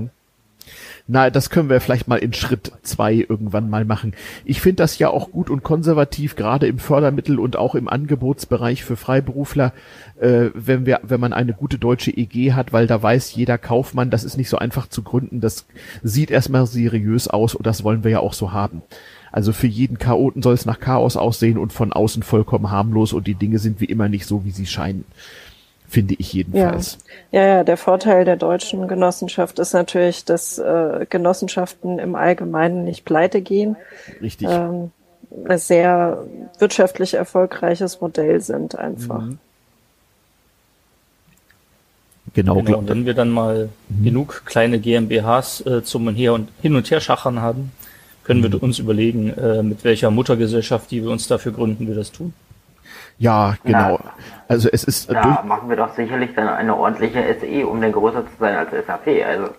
Na, das können wir vielleicht mal in Schritt 2 irgendwann mal machen. Ich finde das ja auch gut und konservativ, gerade im Fördermittel und auch im Angebotsbereich für Freiberufler, wenn man eine gute deutsche EG hat, weil da weiß jeder Kaufmann, das ist nicht so einfach zu gründen, das sieht erstmal seriös aus und das wollen wir ja auch so haben. Also für jeden Chaoten soll es nach Chaos aussehen und von außen vollkommen harmlos und die Dinge sind wie immer nicht so, wie sie scheinen. Finde ich jedenfalls. Ja, der Vorteil der deutschen Genossenschaft ist natürlich, dass Genossenschaften im Allgemeinen nicht pleite gehen, Richtig. ein sehr wirtschaftlich erfolgreiches Modell sind einfach. Genau. Und wenn wir dann mal genug kleine GmbHs zum Hin- und Herschachern haben, können wir uns überlegen, mit welcher Muttergesellschaft, die wir uns dafür gründen, wir das tun. Ja, genau. Also es ist Da machen wir doch sicherlich dann eine ordentliche SE, um dann größer zu sein als SAP. Also,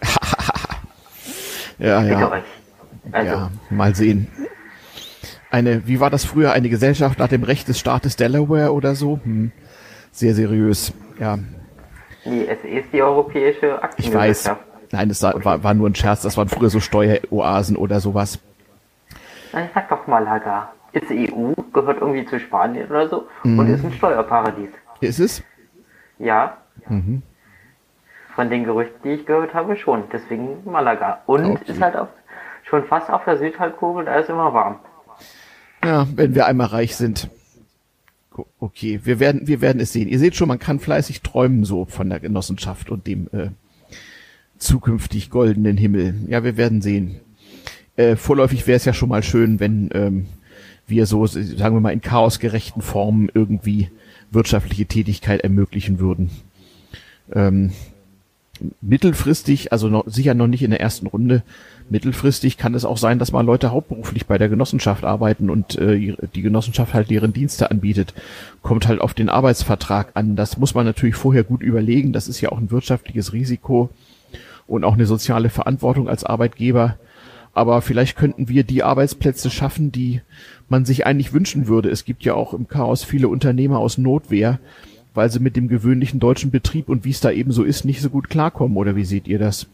bitte euch. Also, Ja, mal sehen. Wie war das früher? Eine Gesellschaft nach dem Recht des Staates Delaware oder so? Sehr seriös. Ja, die SE ist die europäische ich weiß. Aktiengesellschaft. Nein, das war nur ein Scherz. Das waren früher so Steueroasen oder sowas. Na, sag doch mal, Hagar. Ist die EU, gehört irgendwie zu Spanien oder so und ist ein Steuerparadies. Ist es? Ja. Von den Gerüchten, die ich gehört habe, schon. Deswegen Malaga. Und Okay. ist halt schon fast auf der Südhalbkugel, da ist immer warm. Ja, wenn wir einmal reich sind. Okay, wir werden es sehen. Ihr seht schon, man kann fleißig träumen so von der Genossenschaft und dem zukünftig goldenen Himmel. Ja, wir werden sehen. Vorläufig wäre es ja schon mal schön, wenn wir so, sagen wir mal, in chaosgerechten Formen irgendwie wirtschaftliche Tätigkeit ermöglichen würden. Mittelfristig, also sicher noch nicht in der ersten Runde, mittelfristig kann es auch sein, dass mal Leute hauptberuflich bei der Genossenschaft arbeiten und die Genossenschaft halt deren Dienste anbietet. Kommt halt auf den Arbeitsvertrag an. Das muss man natürlich vorher gut überlegen. Das ist ja auch ein wirtschaftliches Risiko und auch eine soziale Verantwortung als Arbeitgeber. Aber vielleicht könnten wir die Arbeitsplätze schaffen, die man sich eigentlich wünschen würde. Es gibt ja auch im Chaos viele Unternehmer aus Notwehr, weil sie mit dem gewöhnlichen deutschen Betrieb und wie es da eben so ist, nicht so gut klarkommen. Oder wie seht ihr das?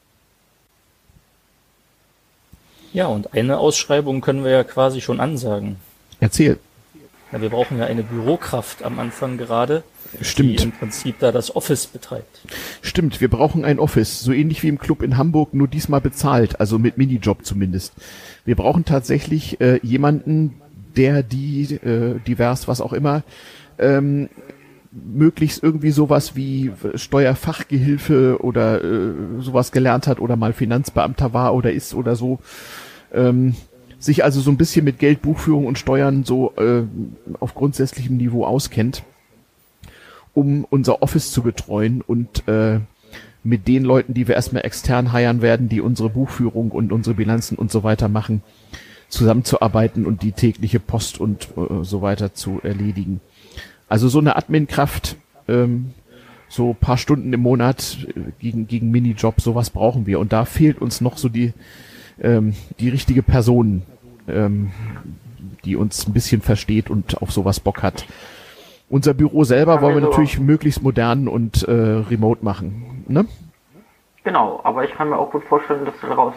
Ja, und eine Ausschreibung können wir ja quasi schon ansagen. Erzähl. Ja, wir brauchen ja eine Bürokraft am Anfang gerade, die Stimmt. im Prinzip da das Office betreibt. Stimmt, wir brauchen ein Office, so ähnlich wie im Club in Hamburg, nur diesmal bezahlt, also mit Minijob zumindest. Wir brauchen tatsächlich jemanden, der divers, was auch immer, möglichst irgendwie sowas wie Steuerfachgehilfe oder sowas gelernt hat oder mal Finanzbeamter war oder ist oder so. sich also so ein bisschen mit Geld, Buchführung und Steuern so auf grundsätzlichem Niveau auskennt, um unser Office zu betreuen und mit den Leuten, die wir erstmal extern heiern werden, die unsere Buchführung und unsere Bilanzen und so weiter machen, zusammenzuarbeiten und die tägliche Post und so weiter zu erledigen. Also so eine Admin-Kraft, so ein paar Stunden im Monat gegen Minijob, sowas brauchen wir. Und da fehlt uns noch so die richtige Person, die uns ein bisschen versteht und auf sowas Bock hat. Unser Büro selber wollen wir natürlich möglichst modern und remote machen, ne? Genau, aber ich kann mir auch gut vorstellen, dass daraus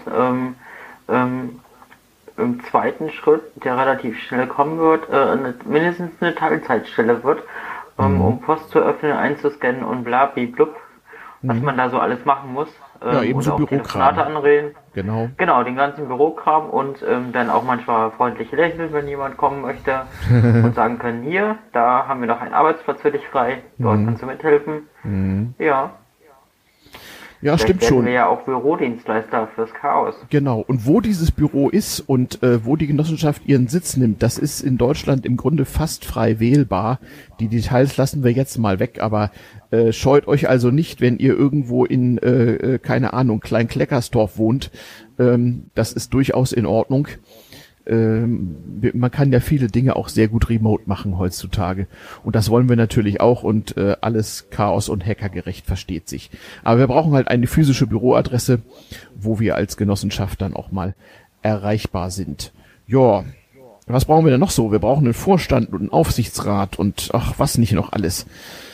im zweiten Schritt, der relativ schnell kommen wird, mindestens eine Teilzeitstelle wird, um Post zu öffnen, einzuscannen und bla, blub, was man da so alles machen muss. Ja, eben so Bürokram. Anreden. Genau. Genau, den ganzen Bürokram und dann auch manchmal freundlich lächeln, wenn jemand kommen möchte und sagen können, hier, da haben wir noch einen Arbeitsplatz für dich frei, dort kannst du mithelfen. Ja. Ja, stimmt schon. Wir ja auch Bürodienstleister fürs Chaos. Genau. Und wo dieses Büro ist und wo die Genossenschaft ihren Sitz nimmt, das ist in Deutschland im Grunde fast frei wählbar. Die Details lassen wir jetzt mal weg, aber scheut euch also nicht, wenn ihr irgendwo in, keine Ahnung, Klein-Kleckersdorf wohnt. Das ist durchaus in Ordnung. Man kann ja viele Dinge auch sehr gut remote machen heutzutage. Und das wollen wir natürlich auch und alles Chaos- und Hackergerecht versteht sich. Aber wir brauchen halt eine physische Büroadresse, wo wir als Genossenschaft dann auch mal erreichbar sind. Ja, was brauchen wir denn noch so? Wir brauchen einen Vorstand und einen Aufsichtsrat und ach, was nicht noch alles.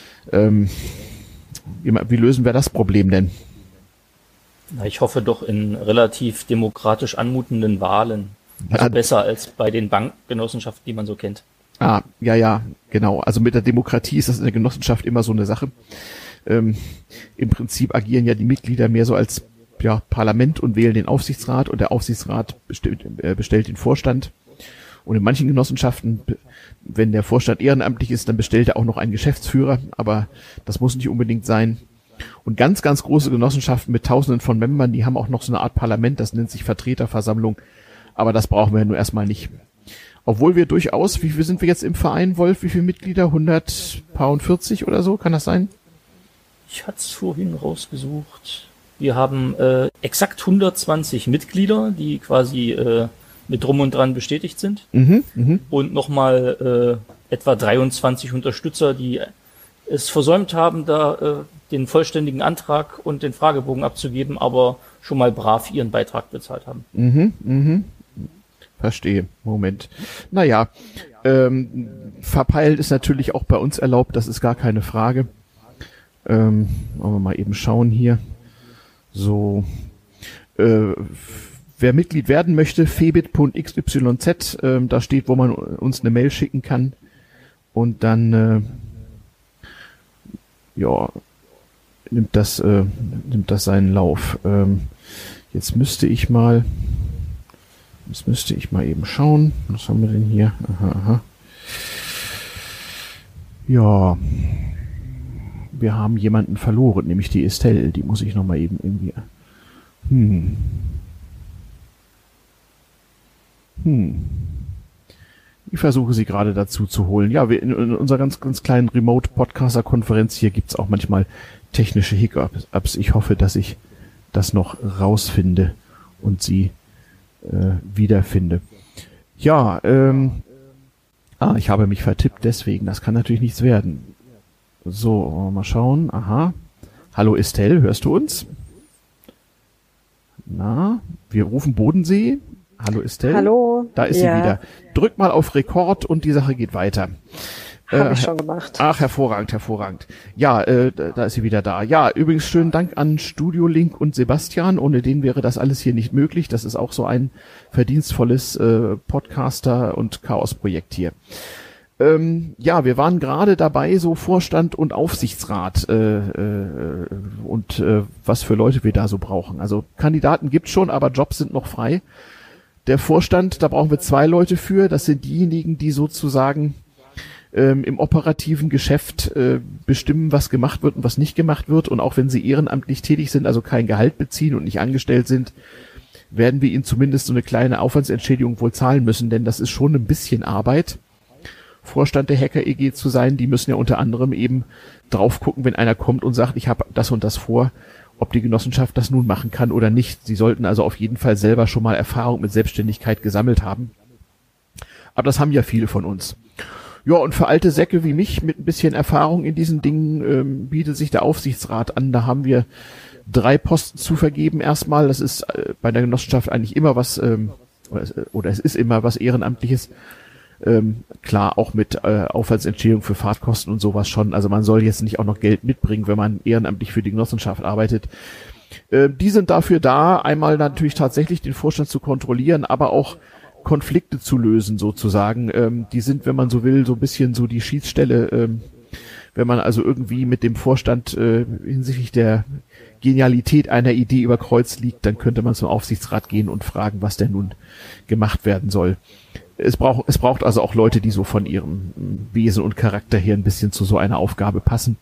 Wie lösen wir das Problem denn? Na, ich hoffe doch in relativ demokratisch anmutenden Wahlen. Also besser als bei den Bankgenossenschaften, die man so kennt. Ja, genau. Also mit der Demokratie ist das in der Genossenschaft immer so eine Sache. Im Prinzip agieren ja die Mitglieder mehr so als Parlament und wählen den Aufsichtsrat und der Aufsichtsrat bestellt den Vorstand. Und in manchen Genossenschaften, wenn der Vorstand ehrenamtlich ist, dann bestellt er auch noch einen Geschäftsführer, aber das muss nicht unbedingt sein. Und ganz, ganz große Genossenschaften mit Tausenden von Membern, die haben auch noch so eine Art Parlament, das nennt sich Vertreterversammlung. Aber das brauchen wir nur erstmal nicht. Obwohl wir durchaus, wie viel sind wir jetzt im Verein, Wolf? Wie viele Mitglieder? 140 oder so? Kann das sein? Ich hatte es vorhin rausgesucht. Wir haben exakt 120 Mitglieder, die quasi mit Drum und Dran bestätigt sind. Und nochmal etwa 23 Unterstützer, die es versäumt haben, da den vollständigen Antrag und den Fragebogen abzugeben, aber schon mal brav ihren Beitrag bezahlt haben. Verstehe. Moment. Naja, verpeilt ist natürlich auch bei uns erlaubt, das ist gar keine Frage. Wollen wir mal eben schauen hier. So, wer Mitglied werden möchte, febit.xyz, da steht, wo man uns eine Mail schicken kann. Und dann, nimmt das seinen Lauf. Jetzt müsste ich mal eben schauen. Was haben wir denn hier? Aha. Ja. Wir haben jemanden verloren, nämlich die Estelle. Die muss ich nochmal eben irgendwie... Ich versuche sie gerade dazu zu holen. Ja, in unserer ganz, ganz kleinen Remote-Podcaster-Konferenz hier gibt's auch manchmal technische Hiccups. Ich hoffe, dass ich das noch rausfinde und sie wiederfinde. Ja, ich habe mich vertippt, deswegen. Das kann natürlich nichts werden. So, mal schauen. Aha. Hallo Estelle, hörst du uns? Na, wir rufen Bodensee. Hallo Estelle. Hallo. Da ist sie wieder. Drück mal auf Rekord und die Sache geht weiter. Habe ich schon gemacht. Ach, hervorragend. Ja, da ist sie wieder da. Ja, übrigens schönen Dank an Studio Link und Sebastian. Ohne den wäre das alles hier nicht möglich. Das ist auch so ein verdienstvolles Podcaster- und Chaos-Projekt hier. Wir waren gerade dabei, so Vorstand und Aufsichtsrat und was für Leute wir da so brauchen. Also Kandidaten gibt's schon, aber Jobs sind noch frei. Der Vorstand, da brauchen wir 2 Leute für. Das sind diejenigen, die sozusagen im operativen Geschäft bestimmen, was gemacht wird und was nicht gemacht wird. Und auch wenn sie ehrenamtlich tätig sind, also kein Gehalt beziehen und nicht angestellt sind, werden wir ihnen zumindest so eine kleine Aufwandsentschädigung wohl zahlen müssen, denn das ist schon ein bisschen Arbeit, Vorstand der Hacker EG zu sein. Die müssen ja unter anderem eben drauf gucken, wenn einer kommt und sagt, ich habe das und das vor, ob die Genossenschaft das nun machen kann oder nicht. Sie sollten also auf jeden Fall selber schon mal Erfahrung mit Selbstständigkeit gesammelt haben. Aber das haben ja viele von uns. Ja, und für alte Säcke wie mich mit ein bisschen Erfahrung in diesen Dingen bietet sich der Aufsichtsrat an. Da haben wir 3 Posten zu vergeben erstmal. Das ist bei der Genossenschaft eigentlich immer was, oder es ist immer was Ehrenamtliches. Klar, auch mit Aufwandsentschädigung für Fahrtkosten und sowas schon. Also man soll jetzt nicht auch noch Geld mitbringen, wenn man ehrenamtlich für die Genossenschaft arbeitet. Die sind dafür da, einmal natürlich tatsächlich den Vorstand zu kontrollieren, aber auch Konflikte zu lösen sozusagen. Die sind, wenn man so will, so ein bisschen so die Schiedsstelle, wenn man also irgendwie mit dem Vorstand hinsichtlich der Genialität einer Idee über Kreuz liegt, dann könnte man zum Aufsichtsrat gehen und fragen, was denn nun gemacht werden soll. Es braucht also auch Leute, die so von ihrem Wesen und Charakter her ein bisschen zu so einer Aufgabe passen.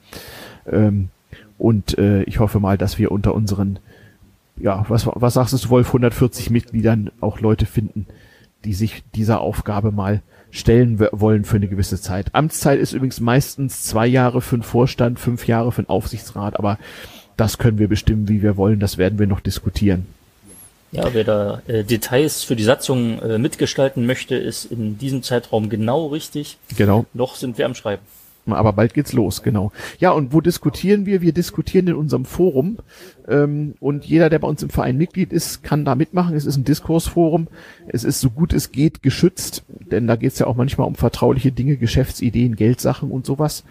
Und ich hoffe mal, dass wir unter unseren, ja, was sagst du, Wolf, 140 Mitgliedern auch Leute finden, die sich dieser Aufgabe mal stellen wollen für eine gewisse Zeit. Amtszeit ist übrigens meistens 2 Jahre für den Vorstand, 5 Jahre für den Aufsichtsrat, aber das können wir bestimmen, wie wir wollen. Das werden wir noch diskutieren. Ja, wer da Details für die Satzung mitgestalten möchte, ist in diesem Zeitraum genau richtig. Genau. Noch sind wir am Schreiben. Aber bald geht's los, genau. Ja, und wo diskutieren wir? Wir diskutieren in unserem Forum. Und jeder, der bei uns im Verein Mitglied ist, kann da mitmachen. Es ist ein Diskursforum. Es ist so gut es geht geschützt, denn da geht's ja auch manchmal um vertrauliche Dinge, Geschäftsideen, Geldsachen und sowas.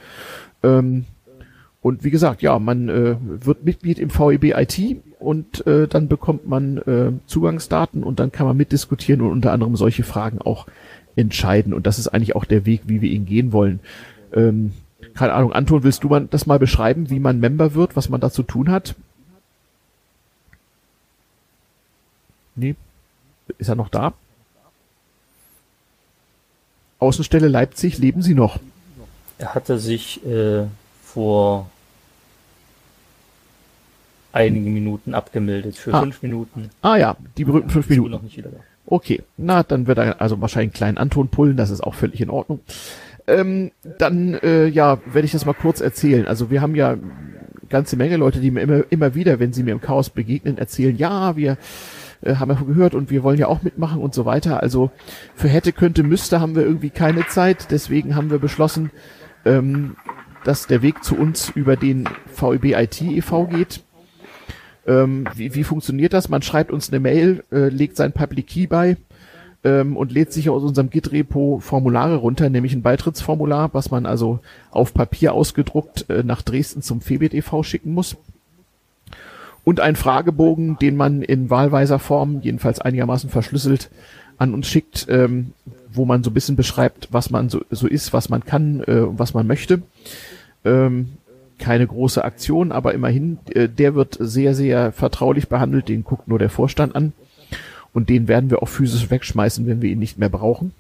Und wie gesagt, ja, man wird Mitglied im VEB IT und dann bekommt man Zugangsdaten und dann kann man mitdiskutieren und unter anderem solche Fragen auch entscheiden. Und das ist eigentlich auch der Weg, wie wir ihn gehen wollen. Keine Ahnung, Anton, willst du das mal beschreiben, wie man Member wird, was man da zu tun hat? Nee. Ist er noch da? Außenstelle Leipzig, leben Sie noch? Er hatte sich vor einigen Minuten abgemeldet für 5 Minuten. Ah ja, die berühmten 5 Minuten. Noch nicht wieder da. Okay, na, dann wird er also wahrscheinlich einen kleinen Anton pullen, das ist auch völlig in Ordnung. Dann werde ich das mal kurz erzählen. Also wir haben ja eine ganze Menge Leute, die mir immer wieder, wenn sie mir im Chaos begegnen, erzählen, ja, wir haben ja gehört und wir wollen ja auch mitmachen und so weiter. Also für hätte, könnte, müsste haben wir irgendwie keine Zeit. Deswegen haben wir beschlossen, dass der Weg zu uns über den VEB IT e.V. geht. Wie funktioniert das? Man schreibt uns eine Mail, legt sein Public Key bei und lädt sich aus unserem Git-Repo Formulare runter, nämlich ein Beitrittsformular, was man also auf Papier ausgedruckt nach Dresden zum FEBIT e.V. schicken muss. Und ein Fragebogen, den man in wahlweiser Form, jedenfalls einigermaßen verschlüsselt, an uns schickt, wo man so ein bisschen beschreibt, was man so ist, was man kann, was man möchte. Keine große Aktion, aber immerhin, der wird sehr, sehr vertraulich behandelt, den guckt nur der Vorstand an. Und den werden wir auch physisch wegschmeißen, wenn wir ihn nicht mehr brauchen.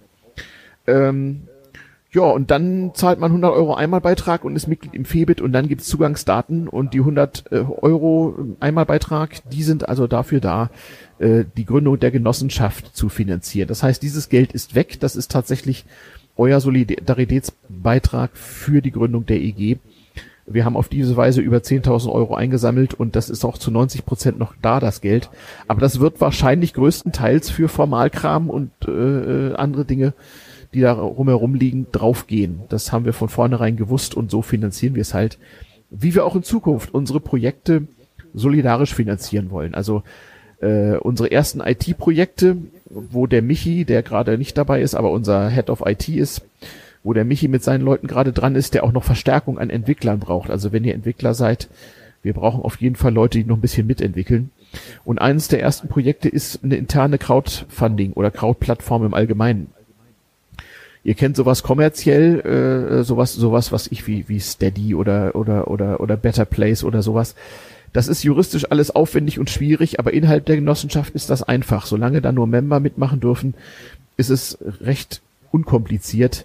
Und dann zahlt man 100 Euro Einmalbeitrag und ist Mitglied im FEBIT und dann gibt's Zugangsdaten und die 100 Euro Einmalbeitrag, die sind also dafür da, die Gründung der Genossenschaft zu finanzieren. Das heißt, dieses Geld ist weg, das ist tatsächlich euer Solidaritätsbeitrag für die Gründung der EG. Wir haben auf diese Weise über 10.000 Euro eingesammelt und das ist auch zu 90% noch da, das Geld. Aber das wird wahrscheinlich größtenteils für Formalkram und andere Dinge, die da rumherum liegen, draufgehen. Das haben wir von vornherein gewusst und so finanzieren wir es halt, wie wir auch in Zukunft unsere Projekte solidarisch finanzieren wollen. Also unsere ersten IT-Projekte, wo der Michi, der gerade nicht dabei ist, aber unser Head of IT ist, wo der Michi mit seinen Leuten gerade dran ist, der auch noch Verstärkung an Entwicklern braucht. Also wenn ihr Entwickler seid, wir brauchen auf jeden Fall Leute, die noch ein bisschen mitentwickeln. Und eines der ersten Projekte ist eine interne Crowdfunding oder Crowdplattform im Allgemeinen. Ihr kennt sowas kommerziell, sowas, was ich wie Steady oder Better Place oder sowas. Das ist juristisch alles aufwendig und schwierig, aber innerhalb der Genossenschaft ist das einfach. Solange da nur Member mitmachen dürfen, ist es recht unkompliziert,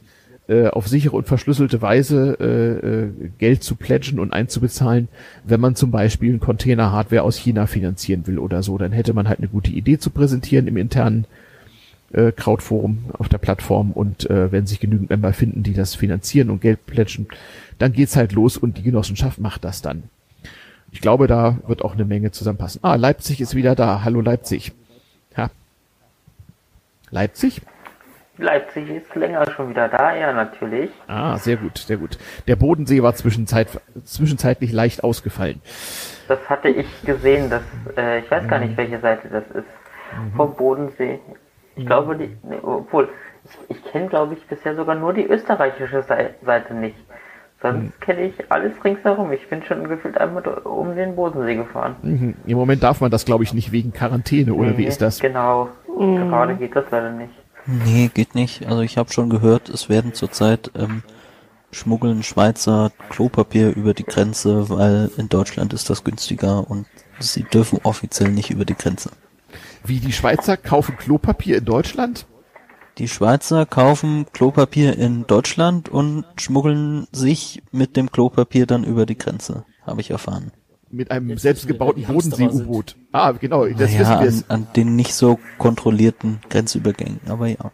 auf sichere und verschlüsselte Weise Geld zu pledgen und einzubezahlen, wenn man zum Beispiel einen Container-Hardware aus China finanzieren will oder so. Dann hätte man halt eine gute Idee zu präsentieren im internen Crowdforum auf der Plattform und wenn sich genügend Member finden, die das finanzieren und Geld pledgen, dann geht's halt los und die Genossenschaft macht das dann. Ich glaube, da wird auch eine Menge zusammenpassen. Leipzig ist wieder da. Hallo Leipzig. Ja. Leipzig? Leipzig ist länger schon wieder da, ja, natürlich. Sehr gut, sehr gut. Der Bodensee war zwischenzeitlich leicht ausgefallen. Das hatte ich gesehen, ich weiß gar nicht, welche Seite das ist. Vom Bodensee. Ich glaube, ich kenne, glaube ich, bisher sogar nur die österreichische Seite nicht. Sonst kenne ich alles ringsherum. Ich bin schon gefühlt einmal um den Bodensee gefahren. Im Moment darf man das, glaube ich, nicht wegen Quarantäne, oder wie ist das? Genau, gerade geht das leider nicht. Nee, geht nicht. Also ich habe schon gehört, es werden zurzeit schmuggeln Schweizer Klopapier über die Grenze, weil in Deutschland ist das günstiger und sie dürfen offiziell nicht über die Grenze. Wie, die Schweizer kaufen Klopapier in Deutschland? Die Schweizer kaufen Klopapier in Deutschland und schmuggeln sich mit dem Klopapier dann über die Grenze, habe ich erfahren. Mit einem selbstgebauten die Hamsterer Bodensee-U-Boot. Genau, das Ja, wissen wir jetzt. an den nicht so kontrollierten Grenzübergängen, aber ja.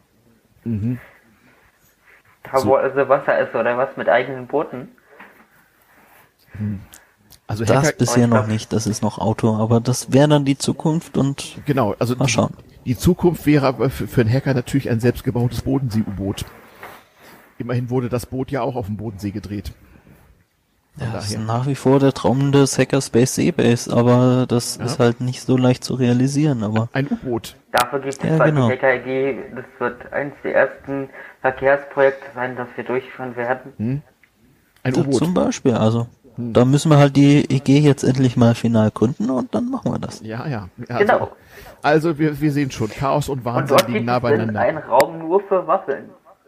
Da wo also Wasser ist oder was mit eigenen Booten? Also Das Hacker, bisher noch nicht, das ist noch Auto, aber das wäre dann die Zukunft und genau, also mal schauen. die Zukunft wäre aber für einen Hacker natürlich ein selbstgebautes Bodensee-U-Boot. Immerhin wurde das Boot ja auch auf dem Bodensee gedreht. Ja, das ist nach wie vor der Traum des Hackerspace Seabase, aber das ist halt nicht so leicht zu realisieren, aber Ein U-Boot. Dafür gibt es Ja, zwar genau. die Hacker AG, das wird eines der ersten Verkehrsprojekte sein, das wir durchführen werden. Ein da U-Boot. zum Beispiel, also da müssen wir halt die EG jetzt endlich mal final gründen und dann machen wir das. Ja. Genau. Also wir sehen schon, Chaos und Und Wahnsinn dort liegen gibt nah es dann beieinander. einen Raum nur für Waffeln.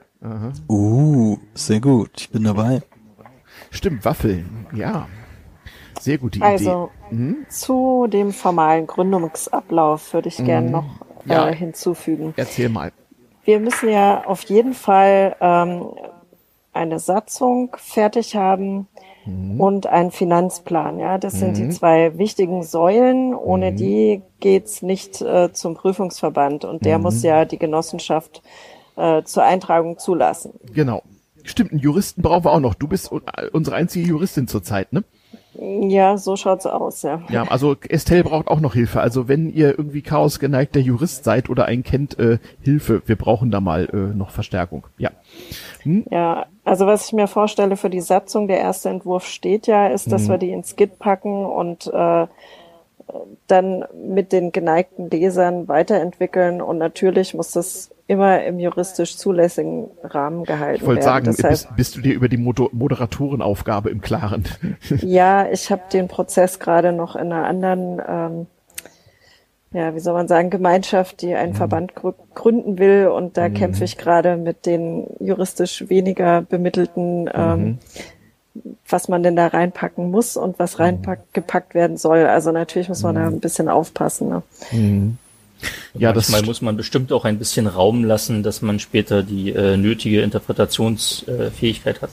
Sehr gut, ich bin dabei. Stimmt, Waffeln, ja. Sehr gute Idee. Also zu dem formalen Gründungsablauf würde ich gern noch Ja. hinzufügen. Erzähl mal. Wir müssen ja auf jeden Fall eine Satzung fertig haben und einen Finanzplan. Ja, das sind die zwei wichtigen Säulen. Ohne die geht's nicht zum Prüfungsverband und der muss ja die Genossenschaft zur Eintragung zulassen. Genau. Stimmt, einen Juristen brauchen wir auch noch. Du bist unsere einzige Juristin zurzeit, ne? Ja, so schaut's aus, ja. Ja, also Estelle braucht auch noch Hilfe. Also wenn ihr irgendwie chaosgeneigter Jurist seid oder einen kennt, Hilfe. Wir brauchen da mal noch Verstärkung. Ja. Ja, also was ich mir vorstelle für die Satzung, der erste Entwurf steht ja, ist, dass wir die ins Git packen und dann mit den geneigten Lesern weiterentwickeln und natürlich muss das immer im juristisch zulässigen Rahmen gehalten Ich wollte werden. sagen, Deshalb, bist du dir über die Moderatorenaufgabe im Klaren? ja, ich habe den Prozess gerade noch in einer anderen, wie soll man sagen, Gemeinschaft, die einen Verband gründen will und da kämpfe ich gerade mit den juristisch weniger bemittelten, was man denn da reinpacken muss und was gepackt werden soll. Also natürlich muss man da ein bisschen aufpassen. Ne? Ja, Manchmal muss man bestimmt auch ein bisschen Raum lassen, dass man später die nötige Interpretationsfähigkeit hat.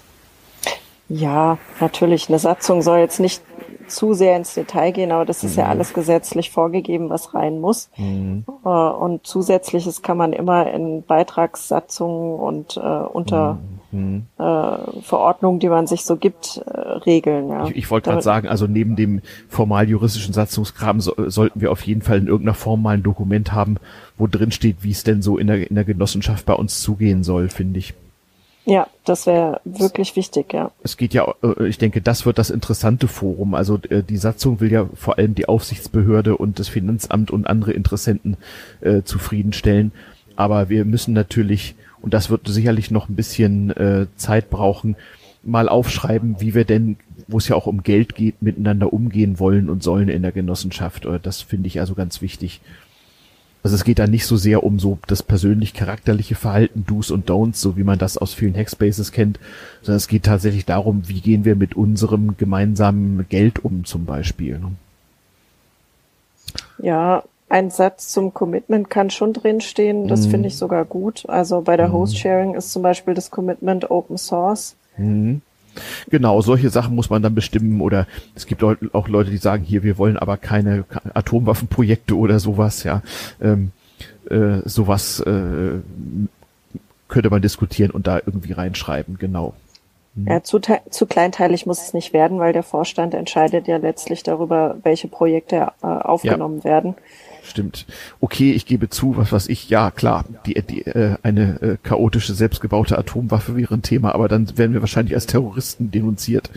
Ja, natürlich. Eine Satzung soll jetzt nicht zu sehr ins Detail gehen, aber das ist ja alles gesetzlich vorgegeben, was rein muss. Und Zusätzliches kann man immer in Beitragssatzungen und unter Verordnungen, die man sich so gibt, regeln. Ja. Ich wollte gerade sagen, also neben dem formal juristischen Satzungskram sollten wir auf jeden Fall in irgendeiner Form mal ein Dokument haben, wo drin steht, wie es denn so in der Genossenschaft bei uns zugehen soll, finde ich. Ja, das wäre wirklich wichtig, ja. Es geht ja, ich denke, das wird das interessante Forum. Also die Satzung will ja vor allem die Aufsichtsbehörde und das Finanzamt und andere Interessenten zufriedenstellen. Aber wir müssen natürlich, und das wird sicherlich noch ein bisschen Zeit brauchen, mal aufschreiben, wie wir denn, wo es ja auch um Geld geht, miteinander umgehen wollen und sollen in der Genossenschaft. Das finde ich also ganz wichtig. Also es geht da nicht so sehr um so das persönlich-charakterliche Verhalten, Do's und Don'ts, so wie man das aus vielen Hackspaces kennt, sondern es geht tatsächlich darum, wie gehen wir mit unserem gemeinsamen Geld um zum Beispiel. Ne? Ja, ein Satz zum Commitment kann schon drinstehen. Das finde ich sogar gut. Also bei der Host-Sharing ist zum Beispiel das Commitment Open Source. Genau, solche Sachen muss man dann bestimmen, oder es gibt auch Leute, die sagen, hier, wir wollen aber keine Atomwaffenprojekte oder sowas, ja. Sowas könnte man diskutieren und da irgendwie reinschreiben, genau. Ja, zu kleinteilig muss es nicht werden, weil der Vorstand entscheidet ja letztlich darüber, welche Projekte aufgenommen werden. Stimmt. Okay, ich gebe zu, was weiß ich, ja klar, eine chaotische, selbstgebaute Atomwaffe wäre ein Thema, aber dann werden wir wahrscheinlich als Terroristen denunziert.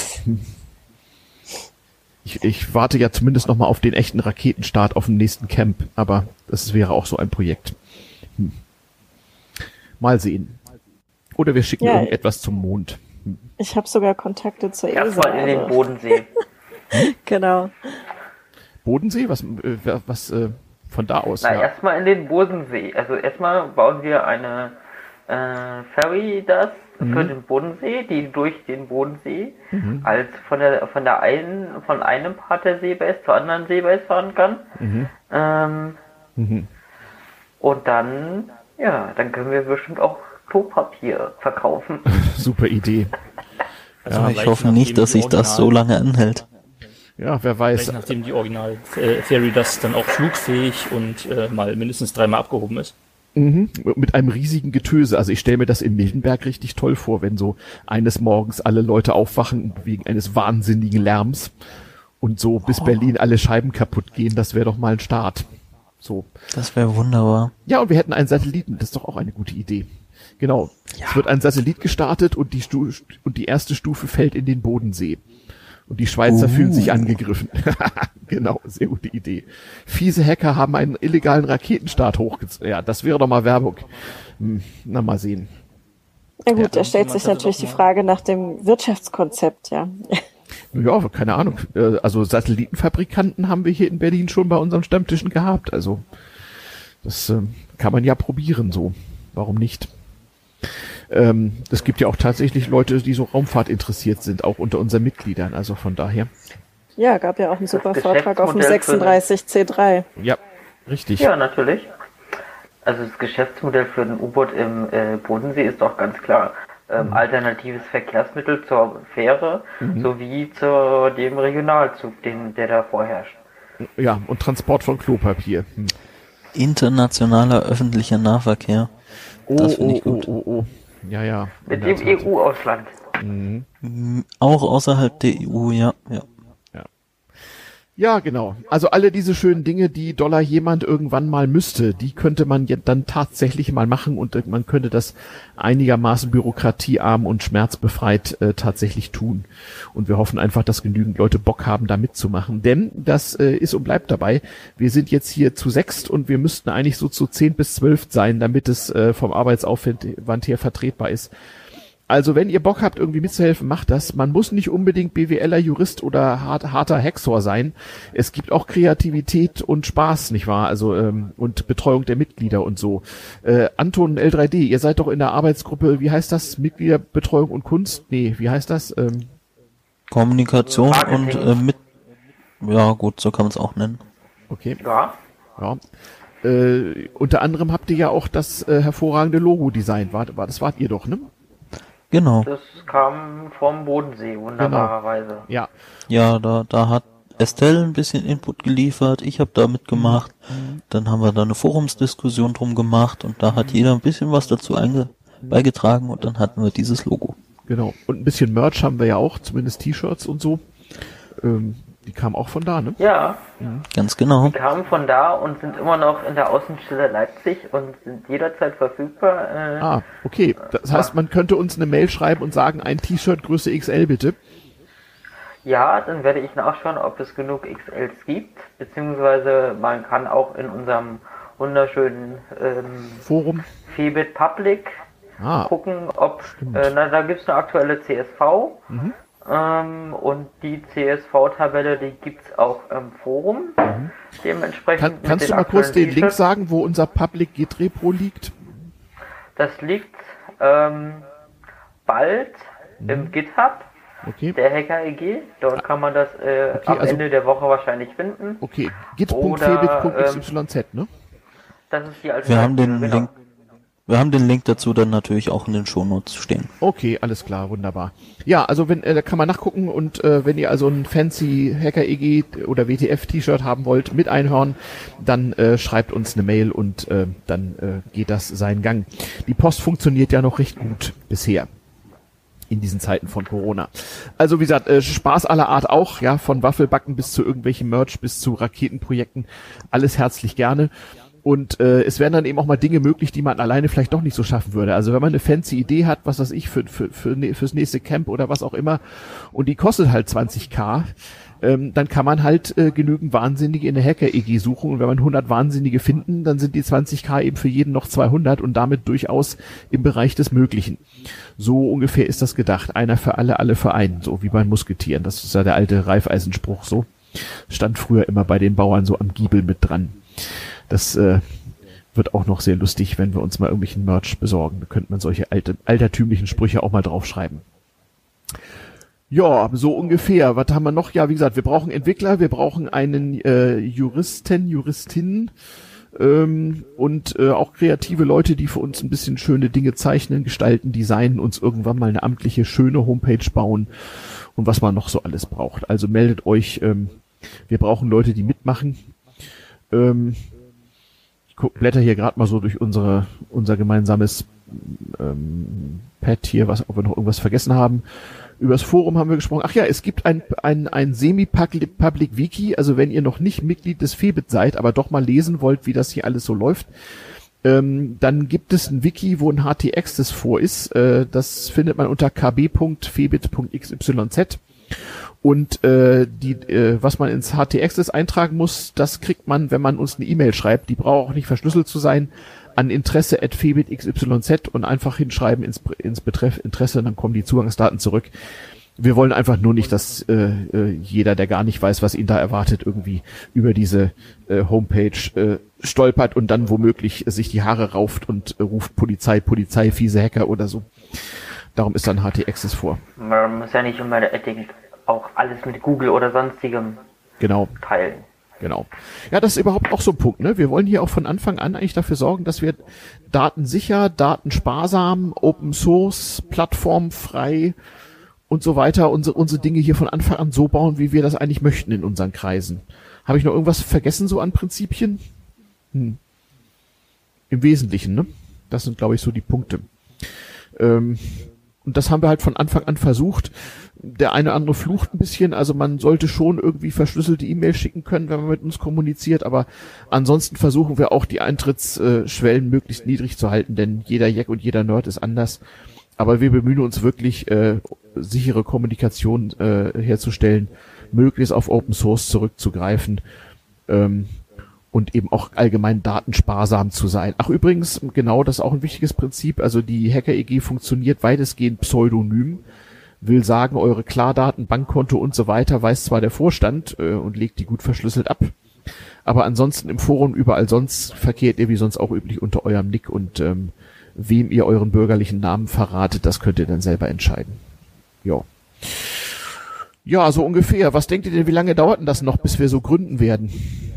Ich warte ja zumindest noch mal auf den echten Raketenstart auf dem nächsten Camp, aber das wäre auch so ein Projekt. Mal sehen. Oder wir schicken irgendetwas zum Mond. Ich habe sogar Kontakte zur ESA. Erstmal in den Bodensee. Genau. Bodensee? Was von da aus? Erstmal in den Bodensee. Also erstmal bauen wir eine Ferry für den Bodensee, die durch den Bodensee als von einem Part der Seebase zur anderen Seebase fahren kann. Und dann können wir bestimmt auch Klopapier verkaufen. Super Idee. Also ich hoffe nicht, dass sich das so lange anhält. Ja, wer weiß. Nachdem die Original-Ferry das dann auch flugfähig und mal mindestens 3-mal abgehoben ist. Mit einem riesigen Getöse. Also ich stelle mir das in Miltenberg richtig toll vor, wenn so eines Morgens alle Leute aufwachen wegen eines wahnsinnigen Lärms und so bis Berlin alle Scheiben kaputt gehen. Das wäre doch mal ein Start. So. Das wäre wunderbar. Ja, und wir hätten einen Satelliten. Das ist doch auch eine gute Idee. Genau. Ja. Es wird ein Satellit gestartet und die erste Stufe fällt in den Bodensee. Und die Schweizer fühlen sich angegriffen. Genau, sehr gute Idee. Fiese Hacker haben einen illegalen Raketenstart hochgezogen. Ja, das wäre doch mal Werbung. Na, mal sehen. Ja gut, da stellt sich natürlich die Frage nach dem Wirtschaftskonzept, ja. Ja, keine Ahnung. Also Satellitenfabrikanten haben wir hier in Berlin schon bei unseren Stammtischen gehabt. Also das kann man ja probieren so. Warum nicht? Es gibt ja auch tatsächlich Leute, die so Raumfahrt interessiert sind, auch unter unseren Mitgliedern. Also von daher. Ja, gab ja auch einen super Vortrag auf dem 36C3. Ja, richtig. Ja, natürlich. Also das Geschäftsmodell für den U-Boot im Bodensee ist doch ganz klar. Alternatives Verkehrsmittel zur Fähre sowie zu dem Regionalzug, der da vorherrscht. Ja, und Transport von Klopapier. Internationaler öffentlicher Nahverkehr. Das finde ich gut. Ja. Mit dem EU-Ausland. Auch außerhalb der EU, ja. Ja, genau. Also alle diese schönen Dinge, die Dollar jemand irgendwann mal müsste, die könnte man ja dann tatsächlich mal machen und man könnte das einigermaßen bürokratiearm und schmerzbefreit tatsächlich tun. Und wir hoffen einfach, dass genügend Leute Bock haben, da mitzumachen. Denn das ist und bleibt dabei. Wir sind jetzt hier zu 6 und wir müssten eigentlich so zu 10 bis 12 sein, damit es vom Arbeitsaufwand her vertretbar ist. Also wenn ihr Bock habt, irgendwie mitzuhelfen, macht das. Man muss nicht unbedingt BWLer, Jurist oder harter Hexor sein. Es gibt auch Kreativität und Spaß, nicht wahr? Also und Betreuung der Mitglieder und so. Anton L3D, ihr seid doch in der Arbeitsgruppe, wie heißt das? Mitgliederbetreuung und Kunst? Nee, wie heißt das? Kommunikation und ja gut, so kann man es auch nennen. Okay. Ja. Unter anderem habt ihr ja auch das hervorragende Logo-Design. Das wart ihr doch, ne? Genau. Das kam vom Bodensee, wunderbarerweise. Genau. Ja, da hat Estelle ein bisschen Input geliefert, ich habe da mitgemacht, dann haben wir da eine Forumsdiskussion drum gemacht und da hat jeder ein bisschen was dazu beigetragen und dann hatten wir dieses Logo. Genau. Und ein bisschen Merch haben wir ja auch, zumindest T-Shirts und so. Die kamen auch von da, ne? Ja. Ganz genau. Die kamen von da und sind immer noch in der Außenstelle Leipzig und sind jederzeit verfügbar. Okay. Das heißt, man könnte uns eine Mail schreiben und sagen, ein T-Shirt Größe XL bitte. Ja, dann werde ich nachschauen, ob es genug XLs gibt, beziehungsweise man kann auch in unserem wunderschönen Forum Febit Public gucken, ob da gibt es eine aktuelle CSV. Und die CSV-Tabelle, die gibt's auch im Forum. Dementsprechend. Kannst du mal kurz den Link sagen, wo unser Public Git Repo liegt? Das liegt bald im GitHub Okay. der Hacker EG. Dort kann man das am also- Ende der Woche wahrscheinlich finden. Okay, Oder, git.febit.xyz, ne? Das ist die Wir haben Alternative, den Link dazu dann natürlich auch in den Shownotes stehen. Okay, alles klar, wunderbar. Ja, also da kann man nachgucken und wenn ihr also ein fancy Hacker EG oder WTF T-Shirt haben wollt mit Einhorn, dann schreibt uns eine Mail und dann geht das seinen Gang. Die Post funktioniert ja noch recht gut bisher in diesen Zeiten von Corona. Also wie gesagt, Spaß aller Art auch, ja, von Waffelbacken bis zu irgendwelchen Merch bis zu Raketenprojekten, alles herzlich gerne. Und es werden dann eben auch mal Dinge möglich, die man alleine vielleicht doch nicht so schaffen würde. Also wenn man eine fancy Idee hat, was weiß ich, fürs nächste Camp oder was auch immer, und die kostet halt 20.000, dann kann man halt genügend Wahnsinnige in der Hacker-EG suchen. Und wenn man 100 Wahnsinnige finden, dann sind die 20.000 eben für jeden noch 200 und damit durchaus im Bereich des Möglichen. So ungefähr ist das gedacht. Einer für alle, alle für einen. So wie bei Musketieren. Das ist ja der alte Reifeisenspruch so. Stand früher immer bei den Bauern so am Giebel mit dran. Das wird auch noch sehr lustig, wenn wir uns mal irgendwelchen Merch besorgen. Da könnte man solche altertümlichen Sprüche auch mal draufschreiben. Ja, so ungefähr. Was haben wir noch? Ja, wie gesagt, wir brauchen Entwickler, wir brauchen einen Juristin und auch kreative Leute, die für uns ein bisschen schöne Dinge zeichnen, gestalten, designen, uns irgendwann mal eine amtliche, schöne Homepage bauen und was man noch so alles braucht. Also meldet euch. Wir brauchen Leute, die mitmachen. Ich blätter hier gerade mal so durch unser gemeinsames Pad hier, ob wir noch irgendwas vergessen haben. Über das Forum haben wir gesprochen. Ach ja, es gibt ein Semi-Public Wiki, also wenn ihr noch nicht Mitglied des Febit seid, aber doch mal lesen wollt, wie das hier alles so läuft, dann gibt es ein Wiki, wo ein HT-Access vor ist. Das findet man unter kb.febit.xyz. Und was man ins HT-Access eintragen muss, das kriegt man, wenn man uns eine E-Mail schreibt. Die braucht auch nicht verschlüsselt zu sein, an interesse@febit.xyz und einfach hinschreiben ins Betreff Interesse, dann kommen die Zugangsdaten zurück. Wir wollen einfach nur nicht, dass jeder, der gar nicht weiß, was ihn da erwartet, irgendwie über diese Homepage stolpert und dann womöglich sich die Haare rauft und ruft Polizei, fiese Hacker oder so. Darum ist dann HT-Access vor. Man muss ja nicht unbedingt auch alles mit Google oder sonstigem teilen. Genau. Ja, das ist überhaupt auch so ein Punkt, ne? Wir wollen hier auch von Anfang an eigentlich dafür sorgen, dass wir datensicher, datensparsam, Open Source, plattformfrei und so weiter unsere Dinge hier von Anfang an so bauen, wie wir das eigentlich möchten in unseren Kreisen. Habe ich noch irgendwas vergessen so an Prinzipien? Im Wesentlichen, ne? Das sind, glaube ich, so die Punkte. Und das haben wir halt von Anfang an versucht. Der eine oder andere flucht ein bisschen, also man sollte schon irgendwie verschlüsselte E-Mails schicken können, wenn man mit uns kommuniziert, aber ansonsten versuchen wir auch die Eintrittsschwellen möglichst niedrig zu halten, denn jeder Jack und jeder Nerd ist anders. Aber wir bemühen uns wirklich, sichere Kommunikation herzustellen, möglichst auf Open Source zurückzugreifen und eben auch allgemein datensparsam zu sein. Ach übrigens, genau, das ist auch ein wichtiges Prinzip, also die Hacker-EG funktioniert weitestgehend pseudonym, will sagen, eure Klardaten, Bankkonto und so weiter weiß zwar der Vorstand und legt die gut verschlüsselt ab, aber ansonsten im Forum überall sonst verkehrt ihr wie sonst auch üblich unter eurem Nick und wem ihr euren bürgerlichen Namen verratet, das könnt ihr dann selber entscheiden. Ja. Ja, so ungefähr. Was denkt ihr denn, wie lange dauert denn das noch, bis wir so gründen werden?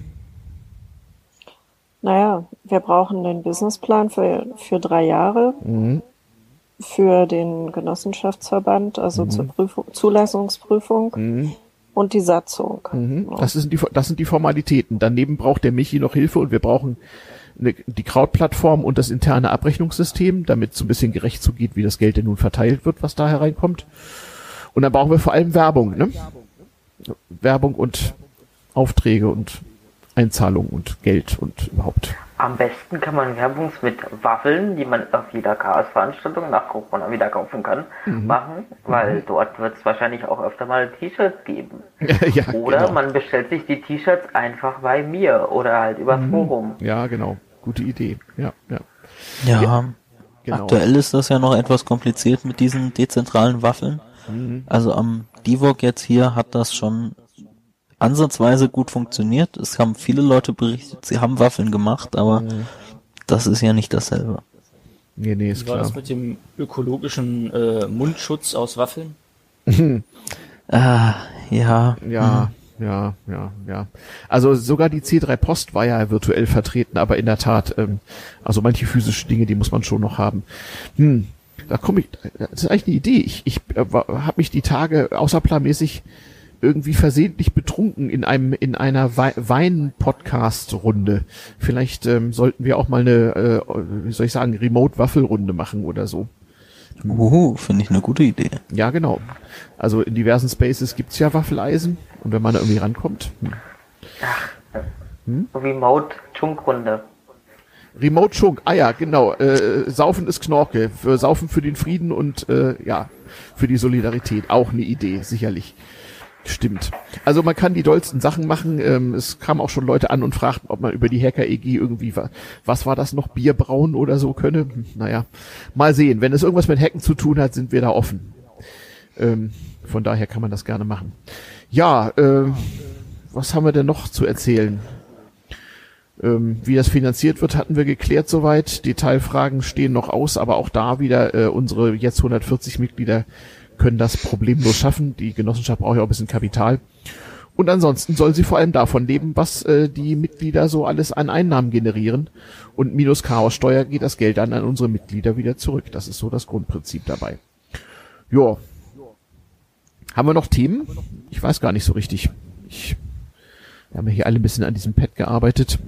Naja, wir brauchen den Businessplan für 3 Jahre. Für den Genossenschaftsverband, also zur Zulassungsprüfung und die Satzung. Ja. Das sind die Formalitäten. Daneben braucht der Michi noch Hilfe und wir brauchen die Krautplattform und das interne Abrechnungssystem, damit es so ein bisschen gerecht zugeht, wie das Geld denn nun verteilt wird, was da hereinkommt. Und dann brauchen wir vor allem Werbung, ne? Werbung und Aufträge und Einzahlungen und Geld und überhaupt. Am besten kann man Werbung mit Waffeln, die man auf jeder Chaos-Veranstaltung nachgucken und wieder kaufen kann, machen, weil dort wird es wahrscheinlich auch öfter mal T-Shirts geben. Ja, oder genau. Man bestellt sich die T-Shirts einfach bei mir oder halt übers Forum. Ja, genau. Gute Idee. Ja. Genau. Aktuell ist das ja noch etwas kompliziert mit diesen dezentralen Waffeln. Also am DIVOG jetzt hier hat das schon ansatzweise gut funktioniert. Es haben viele Leute berichtet, sie haben Waffeln gemacht, aber das ist ja nicht dasselbe. Nee, ist Wie war klar. das mit dem ökologischen Mundschutz aus Waffeln? Ja. Ja. Also sogar die C3 Post war ja virtuell vertreten, aber in der Tat, also manche physische Dinge, die muss man schon noch haben. Da komme ich, das ist eigentlich eine Idee. Ich habe mich die Tage außerplanmäßig irgendwie versehentlich betrunken in einer Wein-Podcast-Runde. Vielleicht sollten wir auch mal eine, wie soll ich sagen, Remote-Waffelrunde machen oder so. Finde ich eine gute Idee. Ja, genau. Also in diversen Spaces gibt's ja Waffeleisen und wenn man da irgendwie rankommt. Remote-Chunk-Runde. Remote Chunk, ja, genau. Saufen ist Knorke. Saufen für den Frieden und für die Solidarität. Auch eine Idee, sicherlich. Stimmt. Also man kann die dollsten Sachen machen. Es kamen auch schon Leute an und fragten, ob man über die Hacker-EG irgendwie, was war das noch, Bier brauen oder so könne. Naja, mal sehen. Wenn es irgendwas mit Hacken zu tun hat, sind wir da offen. Von daher kann man das gerne machen. Ja, was haben wir denn noch zu erzählen? Wie das finanziert wird, hatten wir geklärt soweit. Detailfragen stehen noch aus, aber auch da wieder unsere jetzt 140 Mitglieder können das problemlos schaffen. Die Genossenschaft braucht ja auch ein bisschen Kapital. Und ansonsten soll sie vor allem davon leben, was die Mitglieder so alles an Einnahmen generieren. Und minus Chaossteuer geht das Geld dann an unsere Mitglieder wieder zurück. Das ist so das Grundprinzip dabei. Ja. Haben wir noch Themen? Ich weiß gar nicht so richtig. Wir haben ja hier alle ein bisschen an diesem Pad gearbeitet.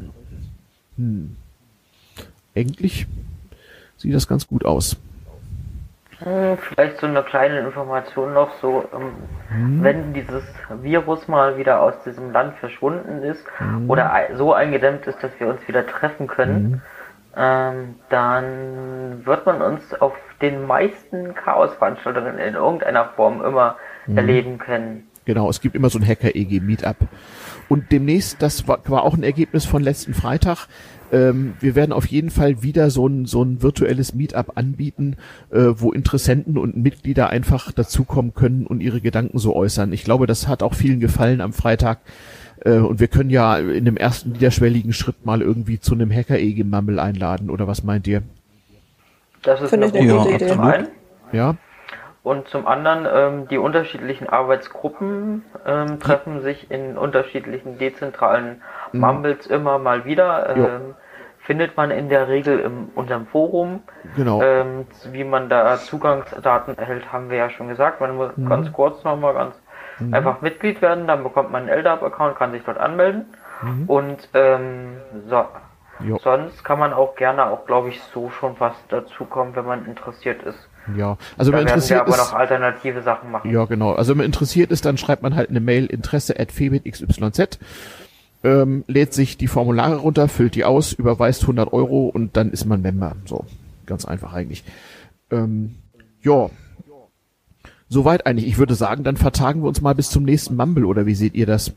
Eigentlich sieht das ganz gut aus. Vielleicht so eine kleine Information noch, so wenn dieses Virus mal wieder aus diesem Land verschwunden ist oder so eingedämmt ist, dass wir uns wieder treffen können, dann wird man uns auf den meisten Chaos-Veranstaltungen in irgendeiner Form immer erleben können. Genau, es gibt immer so ein Hacker-EG-Meetup. Und demnächst, das war auch ein Ergebnis von letzten Freitag, wir werden auf jeden Fall wieder so ein virtuelles Meetup anbieten, wo Interessenten und Mitglieder einfach dazukommen können und ihre Gedanken so äußern. Ich glaube, das hat auch vielen gefallen am Freitag. Und wir können ja in dem ersten niederschwelligen Schritt mal irgendwie zu einem Hacker-EG-Mammel einladen, oder was meint ihr? Das ist eine gute Idee. Zum einen. Ja. Und zum anderen, die unterschiedlichen Arbeitsgruppen treffen sich in unterschiedlichen dezentralen Mumbles immer mal wieder. Findet man in der Regel in unserem Forum. Genau. Wie man da Zugangsdaten erhält, haben wir ja schon gesagt. Man muss ganz kurz nochmal einfach Mitglied werden, dann bekommt man einen LDAP-Account, kann sich dort anmelden. Und sonst kann man auch gerne, glaube ich, so schon fast dazukommen, wenn man interessiert ist. Ja, also wenn man interessiert ist, aber noch alternative Sachen machen. Ja, genau. Also wenn man interessiert ist, dann schreibt man halt eine Mail interesse@febitxyz, lädt sich die Formulare runter, füllt die aus, überweist 100 € und dann ist man Member. So, ganz einfach eigentlich. Soweit eigentlich. Ich würde sagen, dann vertagen wir uns mal bis zum nächsten Mumble, oder wie seht ihr das?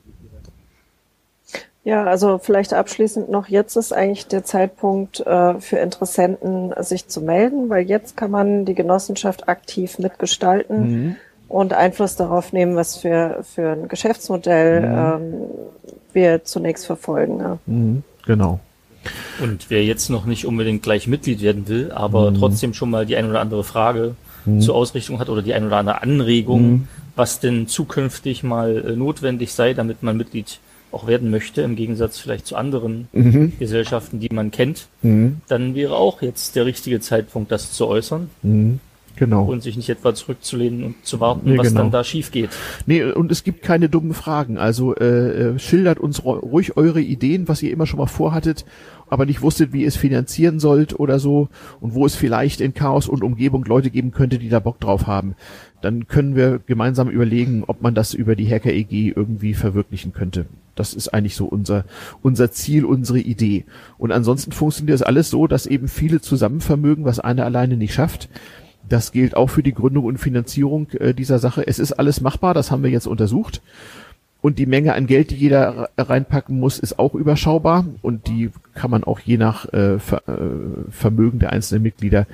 Ja, also vielleicht abschließend noch, jetzt ist eigentlich der Zeitpunkt für Interessenten, sich zu melden, weil jetzt kann man die Genossenschaft aktiv mitgestalten und Einfluss darauf nehmen, was für ein Geschäftsmodell wir zunächst verfolgen. Ja. Genau. Und wer jetzt noch nicht unbedingt gleich Mitglied werden will, aber trotzdem schon mal die ein oder andere Frage zur Ausrichtung hat oder die ein oder andere Anregung, was denn zukünftig mal notwendig sei, damit man Mitglied auch werden möchte, im Gegensatz vielleicht zu anderen Gesellschaften, die man kennt, dann wäre auch jetzt der richtige Zeitpunkt, das zu äußern. Genau. Und sich nicht etwa zurückzulehnen und zu warten, was dann da schief geht. Nee, und es gibt keine dummen Fragen. Also schildert uns ruhig eure Ideen, was ihr immer schon mal vorhattet, aber nicht wusstet, wie ihr es finanzieren sollt oder so, und wo es vielleicht in Chaos und Umgebung Leute geben könnte, die da Bock drauf haben. Dann können wir gemeinsam überlegen, ob man das über die Hacker-EG irgendwie verwirklichen könnte. Das ist eigentlich so unser Ziel, unsere Idee. Und ansonsten funktioniert das alles so, dass eben viele zusammenvermögen, was einer alleine nicht schafft. Das gilt auch für die Gründung und Finanzierung dieser Sache. Es ist alles machbar, das haben wir jetzt untersucht. Und die Menge an Geld, die jeder reinpacken muss, ist auch überschaubar. Und die kann man auch je nach Vermögen der einzelnen Mitglieder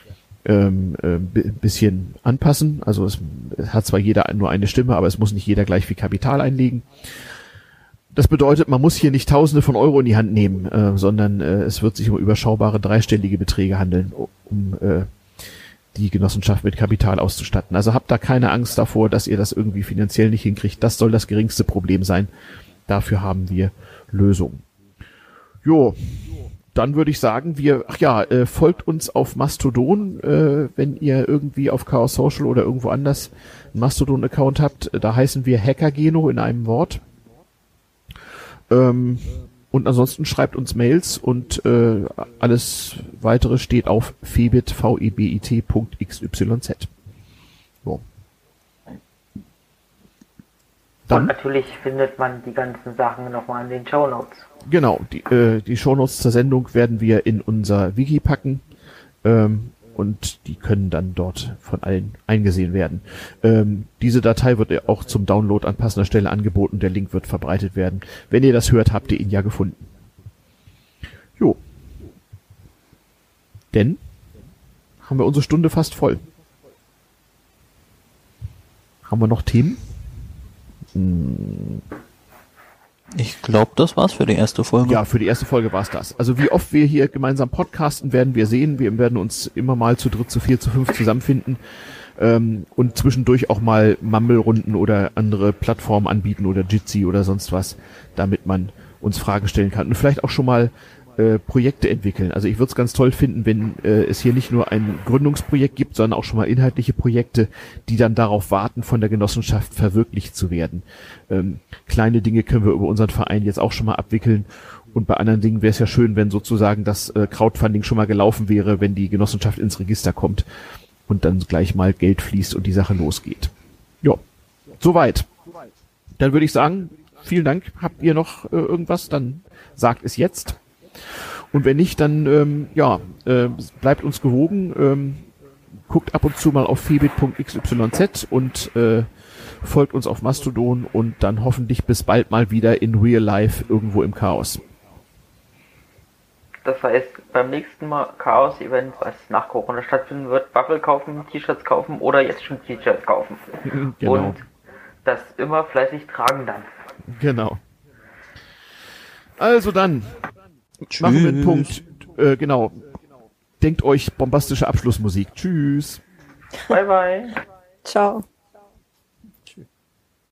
bisschen anpassen. Also es hat zwar jeder nur eine Stimme, aber es muss nicht jeder gleich viel Kapital einlegen. Das bedeutet, man muss hier nicht Tausende von Euro in die Hand nehmen, sondern es wird sich um überschaubare dreistellige Beträge handeln, um die Genossenschaft mit Kapital auszustatten. Also habt da keine Angst davor, dass ihr das irgendwie finanziell nicht hinkriegt. Das soll das geringste Problem sein. Dafür haben wir Lösungen. Jo, dann würde ich sagen, folgt uns auf Mastodon, wenn ihr irgendwie auf Chaos Social oder irgendwo anders einen Mastodon-Account habt. Da heißen wir Hackergeno in einem Wort. Und ansonsten schreibt uns Mails und alles weitere steht auf febit.xyz. So. Und natürlich findet man die ganzen Sachen nochmal in den Shownotes. Genau, die Shownotes zur Sendung werden wir in unser Wiki packen und die können dann dort von allen eingesehen werden. Diese Datei wird ja auch zum Download an passender Stelle angeboten, der Link wird verbreitet werden. Wenn ihr das hört, habt ihr ihn ja gefunden. Jo. Denn haben wir unsere Stunde fast voll. Haben wir noch Themen? Ich glaube, das war's für die erste Folge. Ja, für die erste Folge war's das. Also wie oft wir hier gemeinsam podcasten, werden wir sehen. Wir werden uns immer mal zu dritt, zu vier, zu fünf zusammenfinden und zwischendurch auch mal Mumble-Runden oder andere Plattformen anbieten oder Jitsi oder sonst was, damit man uns Fragen stellen kann. Und vielleicht auch schon mal Projekte entwickeln. Also ich würde es ganz toll finden, wenn es hier nicht nur ein Gründungsprojekt gibt, sondern auch schon mal inhaltliche Projekte, die dann darauf warten, von der Genossenschaft verwirklicht zu werden. Kleine Dinge können wir über unseren Verein jetzt auch schon mal abwickeln und bei anderen Dingen wäre es ja schön, wenn sozusagen das Crowdfunding schon mal gelaufen wäre, wenn die Genossenschaft ins Register kommt und dann gleich mal Geld fließt und die Sache losgeht. Ja, soweit. Dann würde ich sagen, vielen Dank. Habt ihr noch irgendwas? Dann sagt es jetzt. Und wenn nicht, dann bleibt uns gewogen, guckt ab und zu mal auf febit.xyz und folgt uns auf Mastodon und dann hoffentlich bis bald mal wieder in Real Life irgendwo im Chaos. Das heißt, beim nächsten Mal Chaos-Event, was nach Corona stattfinden wird, Waffel kaufen, T-Shirts kaufen oder jetzt schon T-Shirts kaufen. Genau. Und das immer fleißig tragen dann. Genau. Also dann Tschüss. machen wir einen Punkt. Genau. Denkt euch bombastische Abschlussmusik. Tschüss. Bye bye. Ciao.